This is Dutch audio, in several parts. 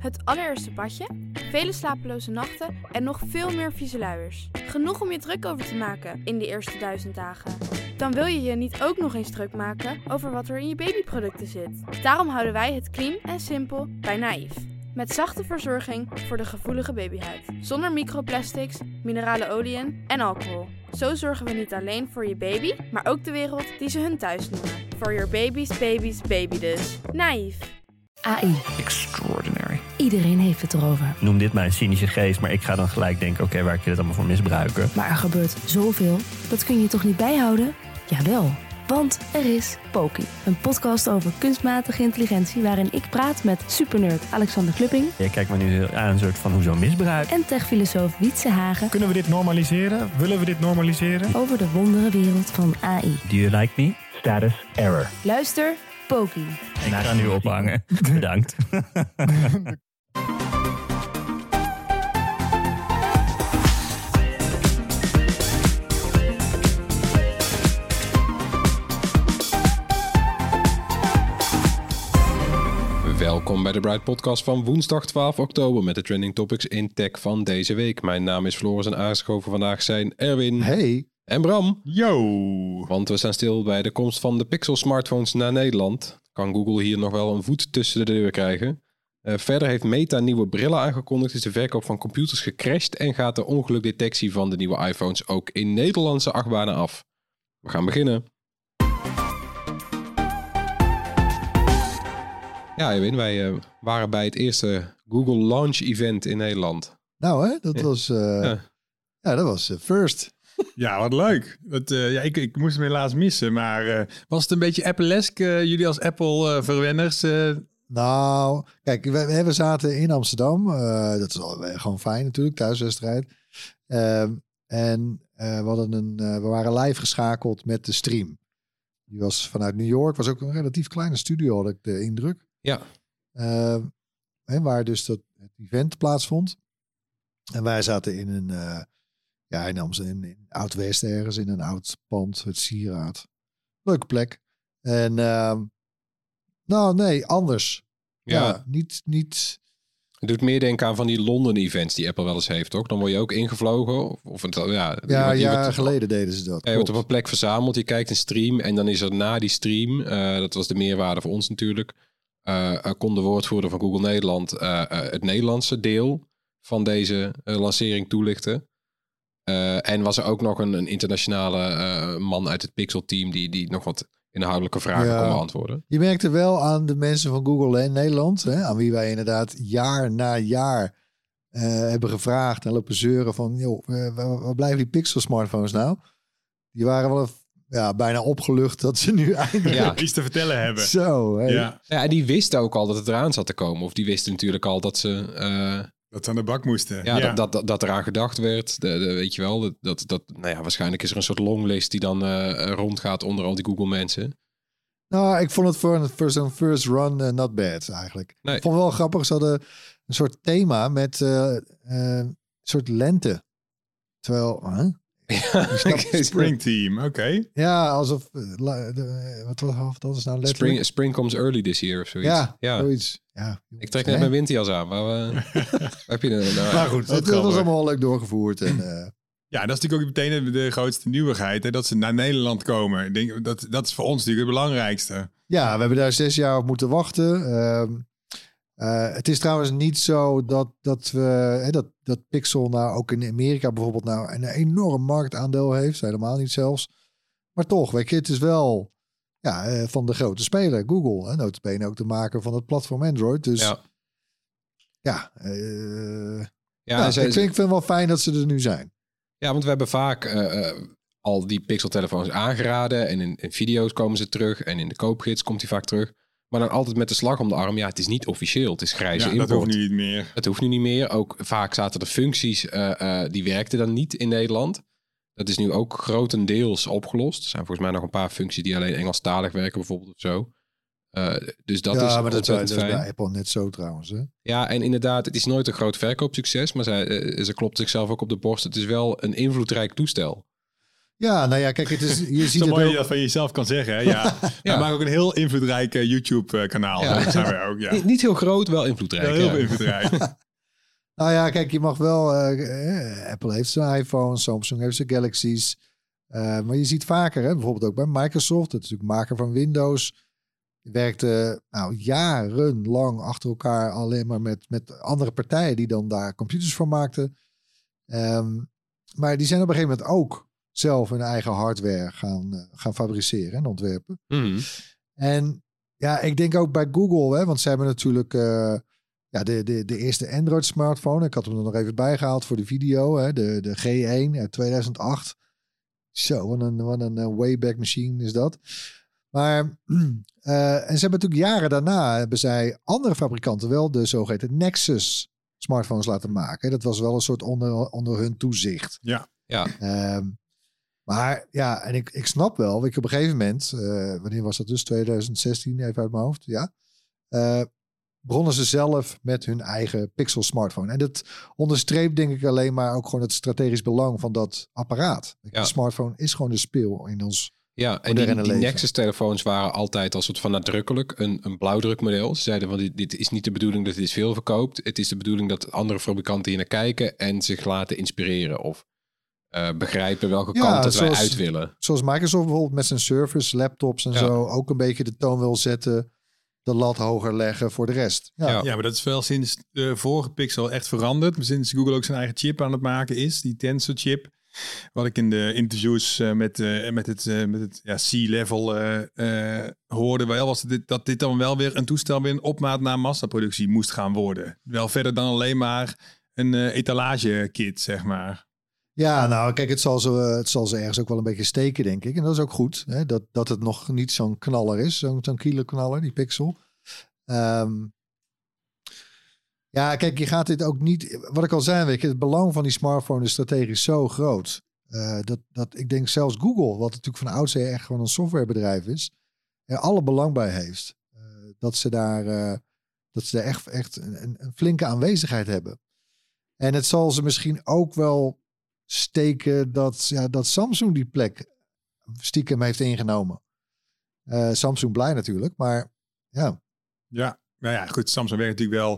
Het allereerste badje, vele slapeloze nachten en nog veel meer vieze luiers. Genoeg om je druk over te maken in die eerste 1000 dagen. Dan wil je je niet ook nog eens druk maken over wat er in je babyproducten zit. Daarom houden wij het clean en simpel bij Naïef. Met zachte verzorging voor de gevoelige babyhuid. Zonder microplastics, minerale oliën en alcohol. Zo zorgen we niet alleen voor je baby, maar ook de wereld die ze hun thuis noemen. For your baby's baby dus. Naïef. AI. Extraordinary. Iedereen heeft het erover. Noem dit maar een cynische geest, maar ik ga dan gelijk denken, oké, waar kun je het allemaal voor misbruiken? Maar er gebeurt zoveel, dat kun je toch niet bijhouden? Jawel, want er is Poki. Een podcast over kunstmatige intelligentie waarin ik praat met supernerd Alexander Klupping. Je kijkt me nu aan een soort van hoezo misbruik. En techfilosoof Wietse Hagen. Kunnen we dit normaliseren? Willen we dit normaliseren? Over de wonderenwereld van AI. Do you like me? Status error. Luister, Poki. Ik ga nu ophangen. Bedankt. Welkom bij de Bright Podcast van woensdag 12 oktober met de trending topics in tech van deze week. Mijn naam is Floris en aangeschoven vandaag zijn Erwin. Hey. En Bram. Yo. Want we staan stil bij de komst van de Pixel smartphones naar Nederland. Kan Google hier nog wel een voet tussen de deur krijgen. Verder heeft Meta nieuwe brillen aangekondigd, is de verkoop van computers gecrashed en gaat de ongelukdetectie van de nieuwe iPhones ook in Nederlandse achtbanen af. We gaan beginnen. Ja, Erwin, wij waren bij het eerste Google Launch Event in Nederland. Nou hè, dat was dat was first. Ja, wat leuk. Ik moest hem helaas missen, maar was het een beetje Apple-esque? Jullie als Apple-verwenners? Nou, kijk, we zaten in Amsterdam. Dat is gewoon fijn natuurlijk, thuiswedstrijd. We waren live geschakeld met de stream. Die was vanuit New York. Was ook een relatief kleine studio, had ik de indruk. Ja. Waar dus het event plaatsvond. En wij zaten in een... in Amsterdam, in Oud-West ergens, in een oud pand, het Sieraad. Leuke plek. En, anders. Ja, niet... Het doet meer denken aan van die Londen-events die Apple wel eens heeft, toch? Dan word je ook ingevlogen. Jaren geleden deden ze dat. Je wordt op een plek verzameld, je kijkt een stream en dan is er na die stream, dat was de meerwaarde voor ons natuurlijk, kon de woordvoerder van Google Nederland het Nederlandse deel van deze lancering toelichten. En was er ook nog een internationale man uit het Pixel-team die nog wat inhoudelijke vragen kon beantwoorden. Je merkte wel aan de mensen van Google in Nederland, aan wie wij inderdaad jaar na jaar hebben gevraagd en lopen zeuren van, waar blijven die Pixel-smartphones nou? Die waren wel bijna opgelucht dat ze nu eindelijk iets te vertellen hebben. Zo, hey. Ja, en die wisten ook al dat het eraan zat te komen. Of die wisten natuurlijk al dat ze... dat ze aan de bak moesten. Ja. Dat eraan gedacht werd. Weet je wel. Waarschijnlijk is er een soort longlist die dan rondgaat onder al die Google mensen. Nou, ik vond het voor zo'n first run not bad eigenlijk. Nee. Ik vond het wel grappig. Ze hadden een soort thema met een soort lente. Terwijl... Spring team, oké. Ja, alsof... wat is nou letterlijk? Spring comes early this year of zoiets. Ja, zoiets. Ja, ik trek net mijn winterjas aan, maar heb je er maar goed, het was allemaal wel leuk doorgevoerd. En, ja, dat is natuurlijk ook meteen de grootste nieuwigheid. Hè, dat ze naar Nederland komen. Ik denk, dat is voor ons natuurlijk het belangrijkste. Ja, we hebben daar 6 jaar op moeten wachten. Het is trouwens niet zo dat Pixel nou ook in Amerika bijvoorbeeld nou een enorm marktaandeel heeft. Helemaal niet zelfs. Maar toch, weet je, het is wel van de grote speler, Google. En nota bene ook de maker van het platform Android. Dus ik vind het wel fijn dat ze er nu zijn. Ja, want we hebben vaak al die Pixel-telefoons aangeraden. En in video's komen ze terug. En in de koopgids komt hij vaak terug. Maar dan altijd met de slag om de arm. Ja, het is niet officieel. Het is grijze import. Dat hoeft nu niet meer. Het hoeft nu niet meer. Ook vaak zaten er functies die werkten dan niet in Nederland. Dat is nu ook grotendeels opgelost. Er zijn volgens mij nog een paar functies die alleen Engelstalig werken bijvoorbeeld of zo. Dus dat is maar dat fijn. is bij Apple net zo trouwens. Hè? Ja, en inderdaad, het is nooit een groot verkoopsucces. Maar ze klopt zichzelf ook op de borst. Het is wel een invloedrijk toestel. Ja, nou ja, kijk, het is, je ziet Zo het mooi dat ook. je dat van jezelf kan zeggen. Hè? Ja. We maken ook een heel invloedrijk YouTube-kanaal. Ja. Dat zijn wij ook, ja. Niet heel groot, wel invloedrijk. Heel ja. invloedrijk. Nou ja, kijk, je mag wel... Apple heeft zijn iPhone, Samsung heeft zijn Galaxies. Maar je ziet vaker, hè, bijvoorbeeld ook bij Microsoft. Dat is natuurlijk maker van Windows. Die werkte jarenlang achter elkaar alleen maar met andere partijen die dan daar computers voor maakten. Maar die zijn op een gegeven moment ook zelf hun eigen hardware gaan fabriceren en ontwerpen. Mhm. En ja, ik denk ook bij Google, hè, want ze hebben natuurlijk de eerste Android smartphone. Ik had hem er nog even bijgehaald voor de video. Hè, de G1 uit 2008. Zo, wat een Wayback Machine is dat. Maar, en ze hebben natuurlijk jaren daarna, hebben zij andere fabrikanten wel de zogeheten Nexus smartphones laten maken. Dat was wel een soort onder hun toezicht. Ja. Maar ja, en ik snap wel, ik op een gegeven moment, wanneer was dat dus? 2016, even uit mijn hoofd, ja. Begonnen ze zelf met hun eigen Pixel smartphone. En dat onderstreept denk ik alleen maar ook gewoon het strategisch belang van dat apparaat. Ja. De smartphone is gewoon de speel in ons. Ja, en moderne die leven. Nexus-telefoons waren altijd als soort van nadrukkelijk een blauwdrukmodel. Ze zeiden van dit is niet de bedoeling dat dit veel verkoopt. Het is de bedoeling dat andere fabrikanten hier naar kijken en zich laten inspireren of begrijpen welke kant dat wij uit willen. Zoals Microsoft bijvoorbeeld met zijn servers, laptops en zo ook een beetje de toon wil zetten, de lat hoger leggen voor de rest. Ja. Ja, maar dat is wel sinds de vorige Pixel echt veranderd. Sinds Google ook zijn eigen chip aan het maken is, die Tensor chip. Wat ik in de interviews met het C-level hoorde, wel was dat dit dan wel weer een toestel weer een opmaat naar massaproductie moest gaan worden. Wel verder dan alleen maar een etalagekit, zeg maar. Ja, nou kijk, het zal ze ergens ook wel een beetje steken, denk ik. En dat is ook goed, hè? Dat het nog niet zo'n knaller is, zo'n killer-knaller, die Pixel. Ja, kijk, je gaat dit ook niet... Wat ik al zei, weet je, het belang van die smartphone is strategisch zo groot. Dat ik denk zelfs Google, wat natuurlijk van oudsher echt gewoon een softwarebedrijf is, er alle belang bij heeft. Dat ze daar echt een flinke aanwezigheid hebben. En het zal ze misschien ook wel steken dat Samsung die plek stiekem heeft ingenomen. Samsung blij natuurlijk, maar ja. Ja, nou ja, goed. Samsung werkt natuurlijk wel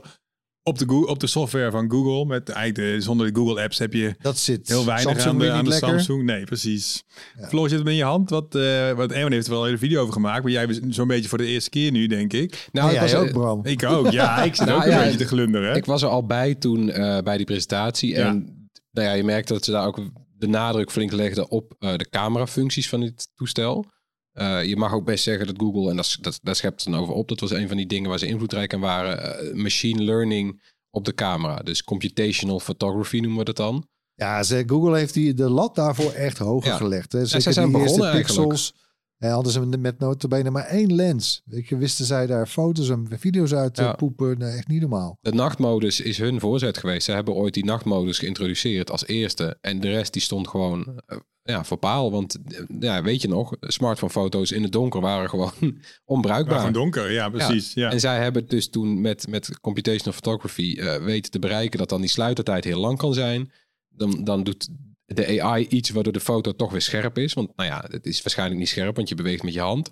op de software van Google. Met eigenlijk zonder de Google apps heb je dat zit heel weinig Samsung aan de lekker. Samsung. Nee, precies. Ja. Floor, zit het in je hand? Wat Erwin heeft er wel een hele video over gemaakt. Maar jij zo'n beetje voor de eerste keer nu, denk ik. Nou, jij ook, Bram. Ik ook, ja. Ik zit ook een beetje te glunderen. Ik was er al bij toen bij die presentatie. En nou ja, je merkte dat ze daar ook de nadruk flink legden op de camerafuncties van dit toestel. Je mag ook best zeggen dat Google, en daar schept het dan over op, dat was een van die dingen waar ze invloedrijk aan waren, machine learning op de camera. Dus computational photography noemen we dat dan. Ja, Google heeft de lat daarvoor echt hoger gelegd. Hè. Zij zijn die begonnen eerste Pixels. Hadden ze met notabene maar 1 lens. Wisten zij daar foto's en video's uit te poepen. Nee, echt niet normaal. De nachtmodus is hun voorzet geweest. Ze hebben ooit die nachtmodus geïntroduceerd als eerste. En de rest die stond gewoon voor paal. Want weet je nog, smartphonefoto's in het donker waren gewoon onbruikbaar. Gewoon donker, ja precies. Ja. En zij hebben dus toen met computational photography weten te bereiken dat dan die sluitertijd heel lang kan zijn. Dan doet de AI iets waardoor de foto toch weer scherp is. Want nou ja, het is waarschijnlijk niet scherp, want je beweegt met je hand.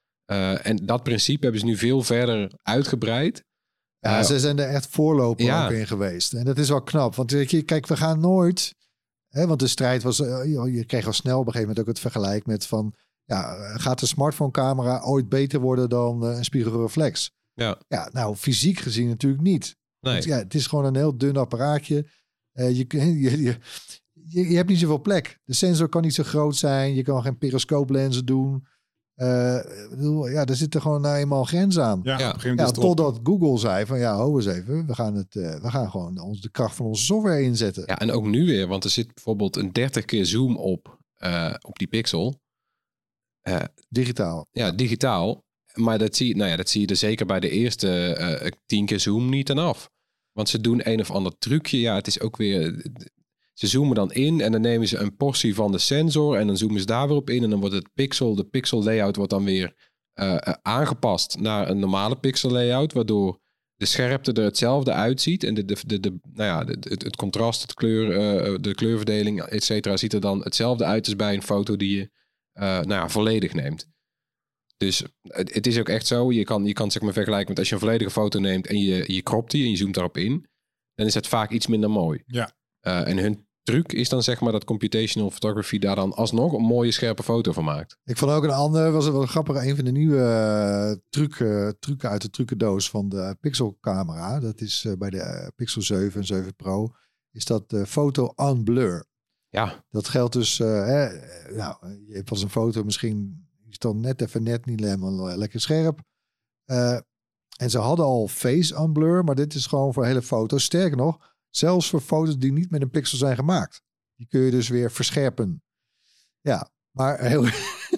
En dat principe hebben ze nu veel verder uitgebreid. Ja, ze zijn er echt voorloper ook in geweest. En dat is wel knap. Want weet je, kijk, we gaan nooit... want de strijd was... je kreeg al snel op een gegeven moment ook het vergelijk met van... gaat de smartphone camera ooit beter worden dan een spiegelreflex? Ja, nou, fysiek gezien natuurlijk niet. Nee. Want, het is gewoon een heel dun apparaatje. Je hebt niet zoveel plek. De sensor kan niet zo groot zijn. Je kan geen periscooplenzen doen. Er zitten gewoon nou eenmaal grenzen aan. Totdat Google zei van ho eens even. We gaan gewoon de kracht van onze software inzetten. Ja, en ook nu weer. Want er zit bijvoorbeeld een 30 keer zoom op die Pixel. Digitaal. Ja, digitaal. Maar dat zie je er zeker bij de eerste 10 keer zoom niet aan af. Want ze doen een of ander trucje. Ja, het is ook weer... Ze zoomen dan in en dan nemen ze een portie van de sensor en dan zoomen ze daar weer op in. En dan wordt de pixel layout wordt dan weer aangepast naar een normale pixel layout. Waardoor de scherpte er hetzelfde uitziet. En het contrast, het kleur, de kleurverdeling, et cetera, ziet er dan hetzelfde uit als bij een foto die je volledig neemt. Dus het is ook echt zo. Je kan zeg maar vergelijken met als je een volledige foto neemt en je cropt die en je zoomt daarop in, dan is het vaak iets minder mooi. Ja. En hun truc is dan zeg maar dat computational photography daar dan alsnog een mooie scherpe foto van maakt. Ik vond ook een ander, was wel grappig, een van de nieuwe trucken uit de trucendoos van de Pixel camera. Dat is bij de Pixel 7 en 7 Pro. Is dat foto on blur. Ja. Dat geldt dus, je hebt als een foto misschien is dan net niet helemaal lekker scherp. En ze hadden al face on blur, maar dit is gewoon voor hele foto's. Sterker nog, zelfs voor foto's die niet met een pixel zijn gemaakt. Die kun je dus weer verscherpen. Ja, maar heel...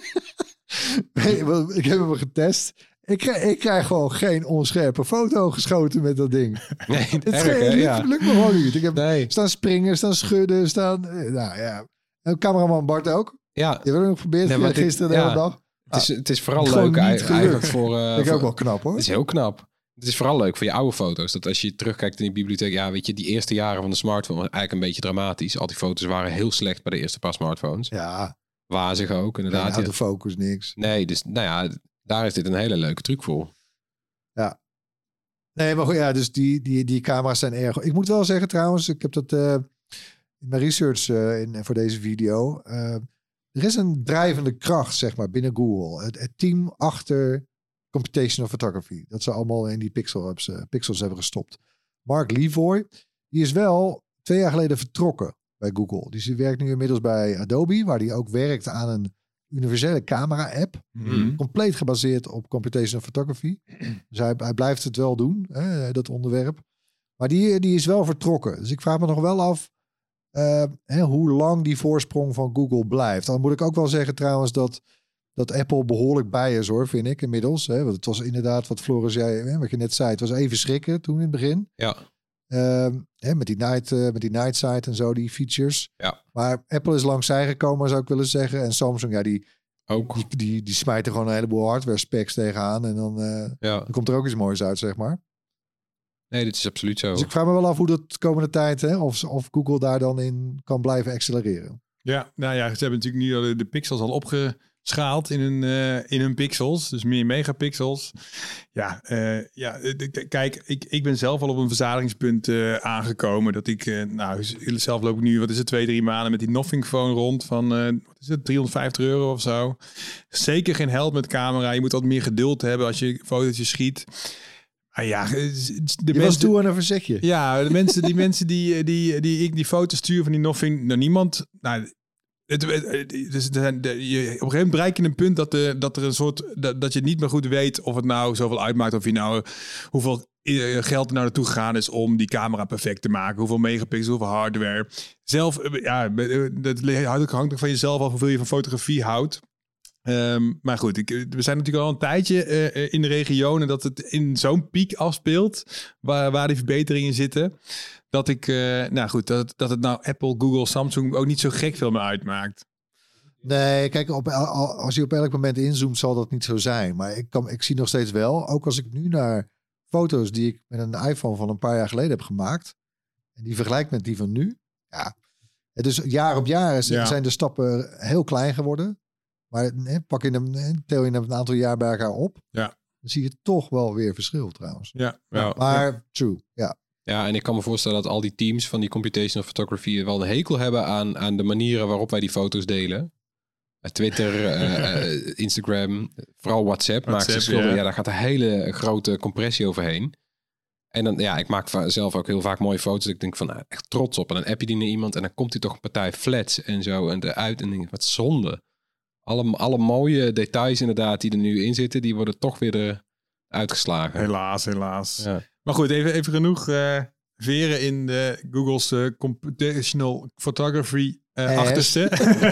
ik heb hem getest. Ik krijg gewoon geen onscherpe foto geschoten met dat ding. Nee, het lukt me gewoon niet. Ik heb staan springen, staan schudden, staan... En cameraman Bart ook. Ja. Die hebben we nog geprobeerd gisteren de hele dag. Het is vooral leuk eigenlijk voor... Dat is ook wel knap hoor. Het is heel knap. Het is vooral leuk voor je oude foto's. Dat als je terugkijkt in die bibliotheek... Ja, weet je, die eerste jaren van de smartphone... was eigenlijk een beetje dramatisch. Al die foto's waren heel slecht bij de eerste paar smartphones. Ja. Wazig ook, inderdaad. Autofocus, niks. Nee, dus daar is dit een hele leuke truc voor. Ja. Nee, maar goed, ja, dus die camera's zijn erg... Ik moet wel zeggen trouwens, ik heb dat in mijn research voor deze video... er is een drijvende kracht, zeg maar, binnen Google. Het team achter computational photography. Dat ze allemaal in die pixels hebben gestopt. Mark Levoy, die is wel 2 jaar geleden vertrokken bij Google. Dus die werkt nu inmiddels bij Adobe, waar hij ook werkt aan een universele camera-app. Compleet gebaseerd op computational photography. Dus hij blijft het wel doen, dat onderwerp. Maar die is wel vertrokken. Dus ik vraag me nog wel af hoe lang die voorsprong van Google blijft. Dan moet ik ook wel zeggen trouwens dat Apple behoorlijk bij is hoor, vind ik inmiddels. Want het was inderdaad wat Floris zei, wat je net zei. Het was even schrikken toen in het begin. Ja. Met die night sight en zo, die features. Ja. Maar Apple is langs zij gekomen, zou ik willen zeggen. En Samsung, die smijt er gewoon een heleboel hardware specs tegenaan. En dan komt er ook iets moois uit, zeg maar. Nee, dit is absoluut zo. Dus ik vraag me wel af hoe dat de komende tijd, of Google daar dan in kan blijven accelereren. Ja, nou ja, ze hebben natuurlijk nu al de pixels al opgeschaald in hun pixels. Dus meer megapixels. Kijk, ik ben zelf al op een verzadigingspunt aangekomen. Dat ik, zelf loop ik nu, 2-3 maanden met die Nothing Phone rond van, €350 of zo. Zeker geen held met camera. Je moet wat meer geduld hebben als je fotootjes schiet. Je was toe aan een verzetje. Ja, die mensen die foto's sturen van die Nothing, niemand. Op een gegeven moment bereik je een punt dat er een soort dat je niet meer goed weet of het nou zoveel uitmaakt of je nou hoeveel geld er nou naartoe gegaan is om die camera perfect te maken, hoeveel megapixels, hoeveel hardware. Zelf, dat hangt ook van jezelf af hoeveel je van fotografie houdt. Maar goed, we zijn natuurlijk al een tijdje in de regionen dat het in zo'n piek afspeelt, waar die verbeteringen zitten. Dat dat het nou Apple, Google, Samsung ook niet zo gek veel meer uitmaakt. Nee, kijk, als je op elk moment inzoomt, zal dat niet zo zijn. Maar ik zie nog steeds wel, ook als ik nu naar foto's die ik met een iPhone van een paar jaar geleden heb gemaakt, en die vergelijk met die van nu. Ja, dus jaar op jaar zijn de stappen heel klein geworden. Maar tel je een aantal jaar bij elkaar op, dan zie je toch wel weer verschil trouwens. Maar true, ja. Ja, en ik kan me voorstellen dat al die teams van die computational photography wel een hekel hebben aan de manieren waarop wij die foto's delen. Twitter, Instagram, vooral WhatsApp maakt ze schuldig. Ja, daar gaat een hele grote compressie overheen. En dan, ik maak zelf ook heel vaak mooie foto's. Ik denk van, echt trots op. En dan app je die naar iemand en dan komt hij toch een partij flats en zo en eruit. En denk wat zonde. Alle mooie details inderdaad die er nu in zitten, die worden toch weer uitgeslagen. Helaas. Ja. Maar goed, even genoeg veren in de Google's computational photography achterste.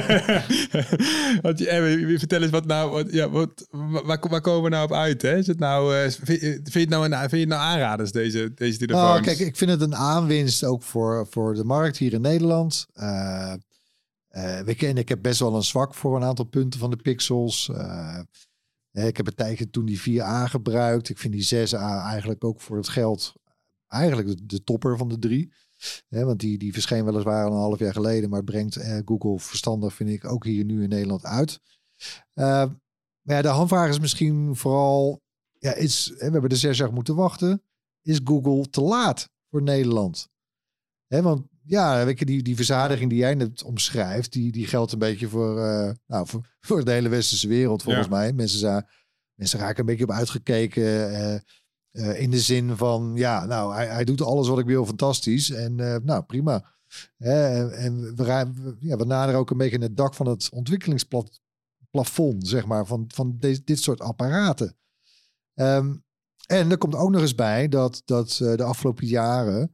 Vertel eens waar komen we nou op uit? Hè? Is het nou, vind je het nou aanraders, deze telefoons? Kijk, ik vind het een aanwinst ook voor de markt hier in Nederland. Ik heb best wel een zwak voor een aantal punten van de pixels. Ik heb een tijdje toen die 4A gebruikt. Ik vind die 6A eigenlijk ook voor het geld eigenlijk de topper van de 3. Want die verscheen weliswaar al een half jaar geleden, maar het brengt Google verstandig, vind ik, ook hier nu in Nederland uit. Maar ja, de handvraag is misschien vooral, we hebben er 6 jaar moeten wachten. Is Google te laat voor Nederland? Want ja, weet je, die verzadiging die jij net omschrijft, die geldt een beetje voor de hele westerse wereld, volgens mij. Mensen raken een beetje op uitgekeken. In de zin van, hij doet alles wat ik wil, fantastisch. En prima. En we naderen ook een beetje het dak van het ontwikkelingsplafond, zeg maar, van dit soort apparaten. En er komt ook nog eens bij dat de afgelopen jaren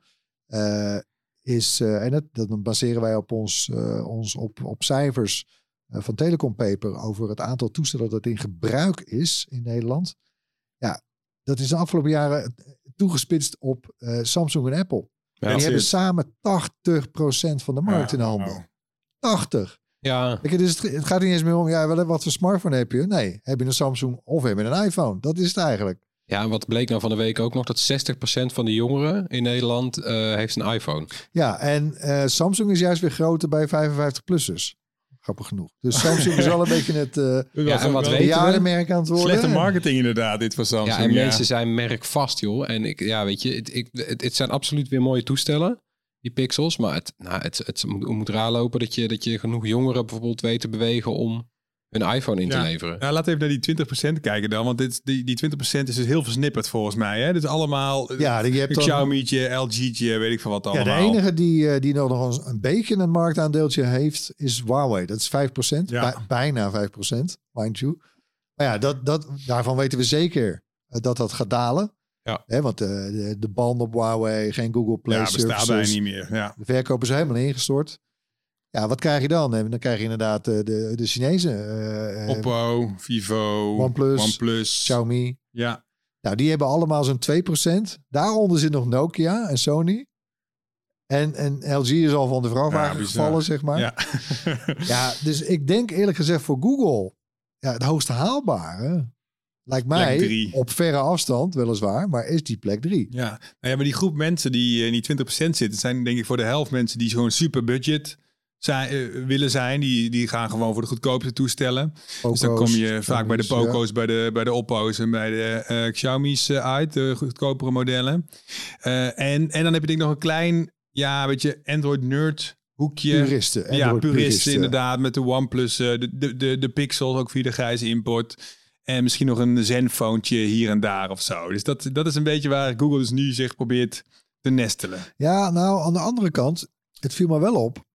en dat baseren wij op ons op cijfers van Telecom Paper over het aantal toestellen dat in gebruik is in Nederland. Ja, dat is de afgelopen jaren toegespitst op Samsung en Apple. Ja, en die hebben samen 80% van de markt in handen. 80. Ja. Dus het gaat niet eens meer om, wat voor smartphone heb je? Nee, heb je een Samsung of heb je een iPhone? Dat is het eigenlijk. Ja, en wat bleek nou van de week ook nog, dat 60% van de jongeren in Nederland heeft een iPhone. Ja, en Samsung is juist weer groter bij 55-plussers. Grappig genoeg. Dus Samsung is wel een beetje het en wat bejaardenmerk aan het worden. Slechte marketing inderdaad, dit van Samsung. Ja, en mensen zijn merkvast, joh. En het zijn absoluut weer mooie toestellen, die Pixels. Maar het moet raar lopen dat je genoeg jongeren bijvoorbeeld weet te bewegen om een iPhone in te leveren. Nou, laten we even naar die 20% kijken dan. Want die 20% is dus heel versnipperd volgens mij. Hè? Dus allemaal je hebt Xiaomi'tje, LG'tje, weet ik van wat allemaal. Ja, de enige die nog een beetje een marktaandeeltje heeft, is Huawei. Dat is 5%. Bijna 5%, mind you. Maar ja, daarvan weten we zeker dat gaat dalen. Ja. Want de band op Huawei, geen Google Play services. Ja, bestaat bijna niet meer. Ja. De verkoop is helemaal ingestort. Ja, wat krijg je dan? Dan krijg je inderdaad de Chinezen. Oppo, Vivo, OnePlus, Xiaomi. Ja. Nou, die hebben allemaal zo'n 2%. Daaronder zit nog Nokia en Sony. En LG is al van de vrachtwagen gevallen, zeg maar. Ja. Ja, dus ik denk eerlijk gezegd voor Google, het hoogste haalbare lijkt mij op verre afstand weliswaar, maar is die plek 3. Ja, maar die groep mensen die in die 20% zitten, zijn denk ik voor de helft mensen die gewoon super budget willen zijn. Die gaan gewoon voor de goedkoopste toestellen. Poco's, dus dan kom je vaak bij de Poco's, bij de Oppo's en bij de Xiaomi's uit, de goedkopere modellen. En dan heb je denk ik nog een klein, beetje Android-nerd hoekje. Puristen inderdaad, met de OnePlus, de Pixel, ook via de grijze import. En misschien nog een Zenfoontje hier en daar of zo. Dus dat is een beetje waar Google dus nu zich probeert te nestelen. Ja, nou, aan de andere kant, het viel me wel op.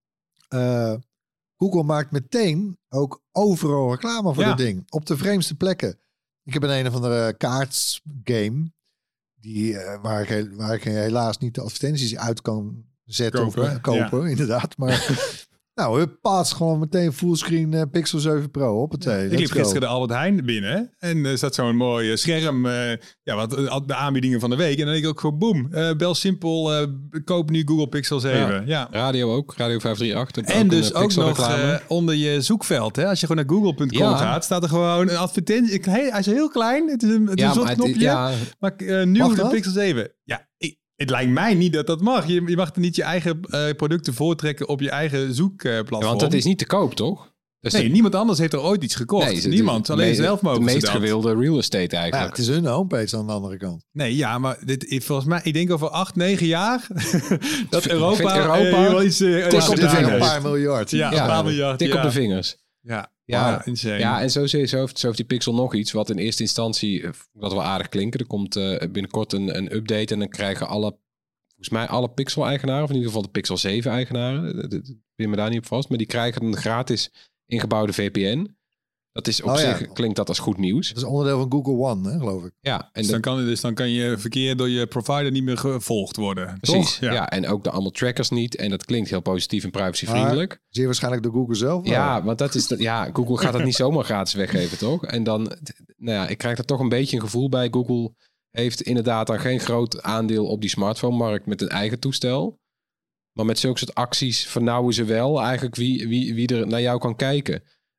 Google maakt meteen ook overal reclame voor dit ding. Op de vreemdste plekken. Ik heb een of andere kaartsgame waar ik helaas niet de advertenties uit kan zetten kopen, inderdaad. Maar paats gewoon meteen fullscreen Pixel 7 Pro op het ik liep gisteren de Albert Heijn binnen en er zat zo'n mooi scherm, wat de aanbiedingen van de week. En dan denk ik ook gewoon boem, bel simpel, koop nu Google Pixel 7. Ja. Radio ook, Radio 538. En dus ook nog onder je zoekveld, hè? Als je gewoon naar google.com gaat, staat er gewoon een advertentie. Hij is heel klein, het is een soort knopje, maar nu de Pixel 7. Ja, het lijkt mij niet dat mag. Je mag er niet je eigen producten voortrekken op je eigen zoekplatform. Want dat is niet te koop, toch? Dus niemand anders heeft er ooit iets gekocht. Niemand, alleen zelf mogen de meest gewilde real estate eigenlijk. Ja, het is hun homepage aan de andere kant. Nee, maar volgens mij, ik denk over 8-9 jaar dat Europa wel iets een paar miljard. Ja, een paar miljard. Tik op de vingers. Ja, insane. Ja, en zo heeft die Pixel nog iets wat in eerste instantie dat wel aardig klinken. Er komt binnenkort een update en dan krijgen volgens mij alle Pixel-eigenaren, of in ieder geval de Pixel 7-eigenaren, ik ben me daar niet op vast, maar die krijgen een gratis ingebouwde VPN. Dat is op zich, klinkt dat als goed nieuws. Dat is onderdeel van Google One, hè, geloof ik. Ja, en dan kan je verkeer door je provider niet meer gevolgd worden. Precies, ja. En ook de allemaal trackers niet. En dat klinkt heel positief en privacyvriendelijk. Zeer waarschijnlijk door Google zelf. Ja, want dat is Google gaat het niet zomaar gratis weggeven, toch? En dan, ik krijg er toch een beetje een gevoel bij. Google heeft inderdaad dan geen groot aandeel op die smartphone-markt met een eigen toestel. Maar met zulke soort acties vernauwen ze wel eigenlijk wie er naar jou kan kijken.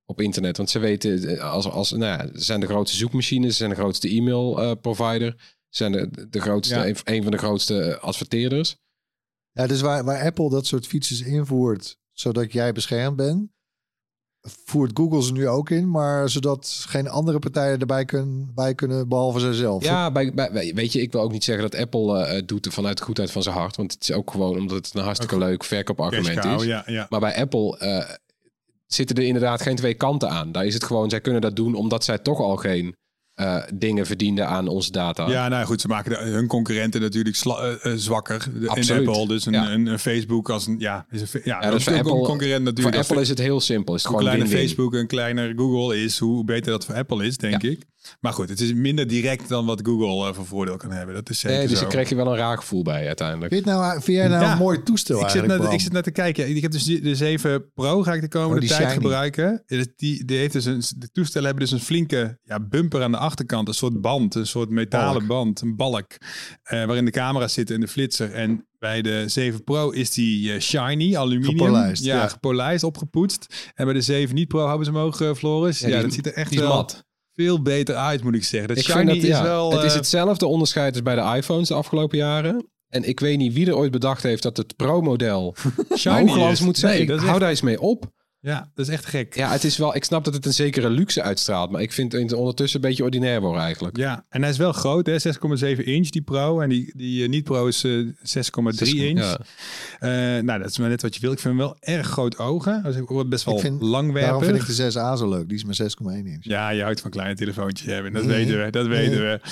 op internet. Want ze weten, ze zijn de grootste zoekmachines, ze zijn de grootste e-mail provider, ze zijn de grootste, een van de grootste adverteerders. Ja, dus waar Apple dat soort features invoert, zodat jij beschermd bent, voert Google ze nu ook in, maar zodat geen andere partijen erbij kunnen behalve zijzelf. Ja, weet je, ik wil ook niet zeggen dat Apple doet er vanuit de goedheid van zijn hart, want het is ook gewoon omdat het een hartstikke leuk verkoopargument is. Ja. Maar bij Apple zitten er inderdaad geen twee kanten aan. Daar is het gewoon, zij kunnen dat doen omdat zij toch al geen dingen verdienden aan onze data. Ja, nou goed, ze maken hun concurrenten natuurlijk zwakker in Apple. Dus een Facebook als dus voor Apple, een concurrent natuurlijk. Voor Apple is het heel simpel. Is het hoe gewoon kleiner win-win. Facebook en kleiner Google is, hoe beter dat voor Apple is, denk ik. Maar goed, het is minder direct dan wat Google voor voordeel kan hebben. Dat is zeker dus zo. daar krijg je wel een raar gevoel bij uiteindelijk. Vind jij nou een mooi toestel eigenlijk, ik zit net te kijken. Ik heb dus de 7 Pro ga ik de komende tijd shiny gebruiken. Die heeft dus de toestellen hebben dus een flinke bumper aan de achterkant. Een soort band, een soort metalen band, een balk. Waarin de camera's zitten en de flitser. En bij de 7 Pro is die shiny, aluminium. Gepolijst. Gepolijst, opgepoetst. En bij de 7 niet Pro hebben ze hem ook, Floris. Ja, dat ziet er echt wel veel beter uit, moet ik zeggen. Dat shiny is wel... Het is hetzelfde onderscheid als bij de iPhones de afgelopen jaren. En ik weet niet wie er ooit bedacht heeft dat het Pro-model shiny moet zijn. Nee, hou daar eens mee op. Ja, dat is echt gek. Ja, het is wel. Ik snap dat het een zekere luxe uitstraalt, maar ik vind het ondertussen een beetje ordinair worden eigenlijk. Ja, en hij is wel groot, hè? 6,7 inch die Pro en die niet Pro is 6,3 inch. Ja. Nou, dat is maar net wat je wil. Ik vind hem wel erg groot ogen. Dus ik word best wel langwerpig. Daarom vind ik de 6A zo leuk. Die is maar 6,1 inch. Ja, je houdt van kleine telefoontjes hebben. Dat weten we. Dat weten we.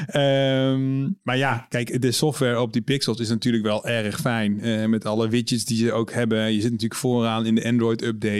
Maar ja, kijk, de software op die Pixels is natuurlijk wel erg fijn. Met alle widgets die ze ook hebben. Je zit natuurlijk vooraan in de Android updates.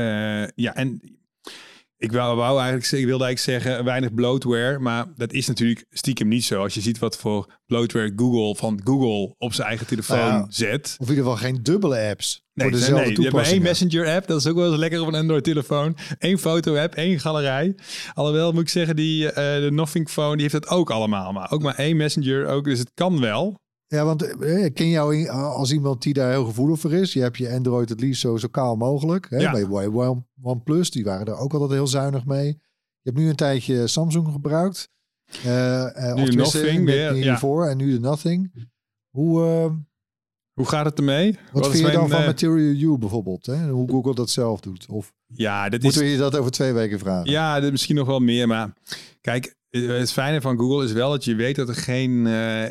En ik wilde eigenlijk zeggen weinig bloatware, maar dat is natuurlijk stiekem niet zo. Als je ziet wat voor bloatware Google op zijn eigen telefoon zet. Of in ieder geval geen dubbele apps. Nee, je hebt maar 1 Messenger app. Dat is ook wel eens lekker op een Android telefoon. 1 foto app, 1 galerij. Alhoewel moet ik zeggen, de Nothing Phone die heeft dat ook allemaal. Maar ook maar 1 Messenger ook. Dus het kan wel. Ja, want ik ken jou als iemand die daar heel gevoelig voor is. Je hebt je Android het liefst zo kaal mogelijk. Hè? Ja. Bij OnePlus, die waren er ook altijd heel zuinig mee. Je hebt nu een tijdje Samsung gebruikt. Nu de Nothing weer. Hiervoor en nu de Nothing. Hoe gaat het ermee? Wat vind je dan van Material You bijvoorbeeld? Hè? Hoe Google dat zelf doet? Of moeten we je dat over 2 weken vragen? Ja, misschien nog wel meer. Maar kijk, het fijne van Google is wel dat je weet dat er geen...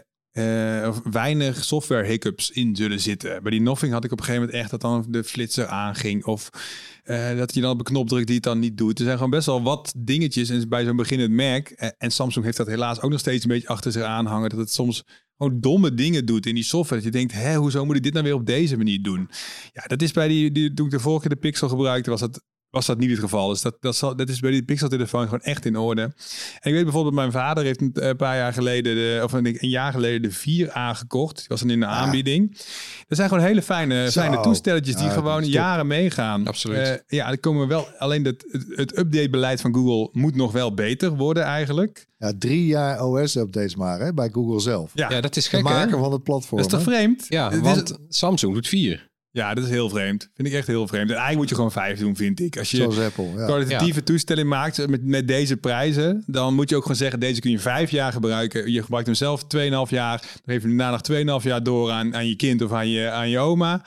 of weinig software hiccups in zullen zitten. Bij die Nothing had ik op een gegeven moment echt dat dan de flitser aanging. Of dat je dan op een knop drukt die het dan niet doet. Er zijn gewoon best wel wat dingetjes. En bij zo'n beginnend merk. En Samsung heeft dat helaas ook nog steeds een beetje achter zich aanhangen. Dat het soms gewoon domme dingen doet in die software. Dat je denkt, hoezo moet ik dit nou weer op deze manier doen? Ja, dat is bij toen ik de vorige keer de Pixel gebruikte, was dat niet het geval. Dus dat is bij die Pixel-telefoon gewoon echt in orde. En ik weet bijvoorbeeld, mijn vader heeft een paar jaar geleden, een jaar geleden de 4A gekocht. Die was dan in de aanbieding. Dat zijn gewoon hele fijne toestelletjes die gewoon jaren meegaan. Absoluut. Dan komen we wel. Alleen het updatebeleid van Google moet nog wel beter worden eigenlijk. Ja, 3 jaar OS-updates maar hè, bij Google zelf. Ja, dat is gek, de maker van het platform. Dat is toch vreemd? Ja, want Samsung doet 4. Ja, dat is heel vreemd. Vind ik echt heel vreemd. En eigenlijk moet je gewoon 5 doen, vind ik. Als je zoals Apple, kwalitatieve toestelling maakt met deze prijzen, dan moet je ook gewoon zeggen, deze kun je 5 jaar gebruiken. Je gebruikt hem zelf 2,5 jaar. Dan geef je daarna nog 2,5 jaar door aan je kind of aan je oma.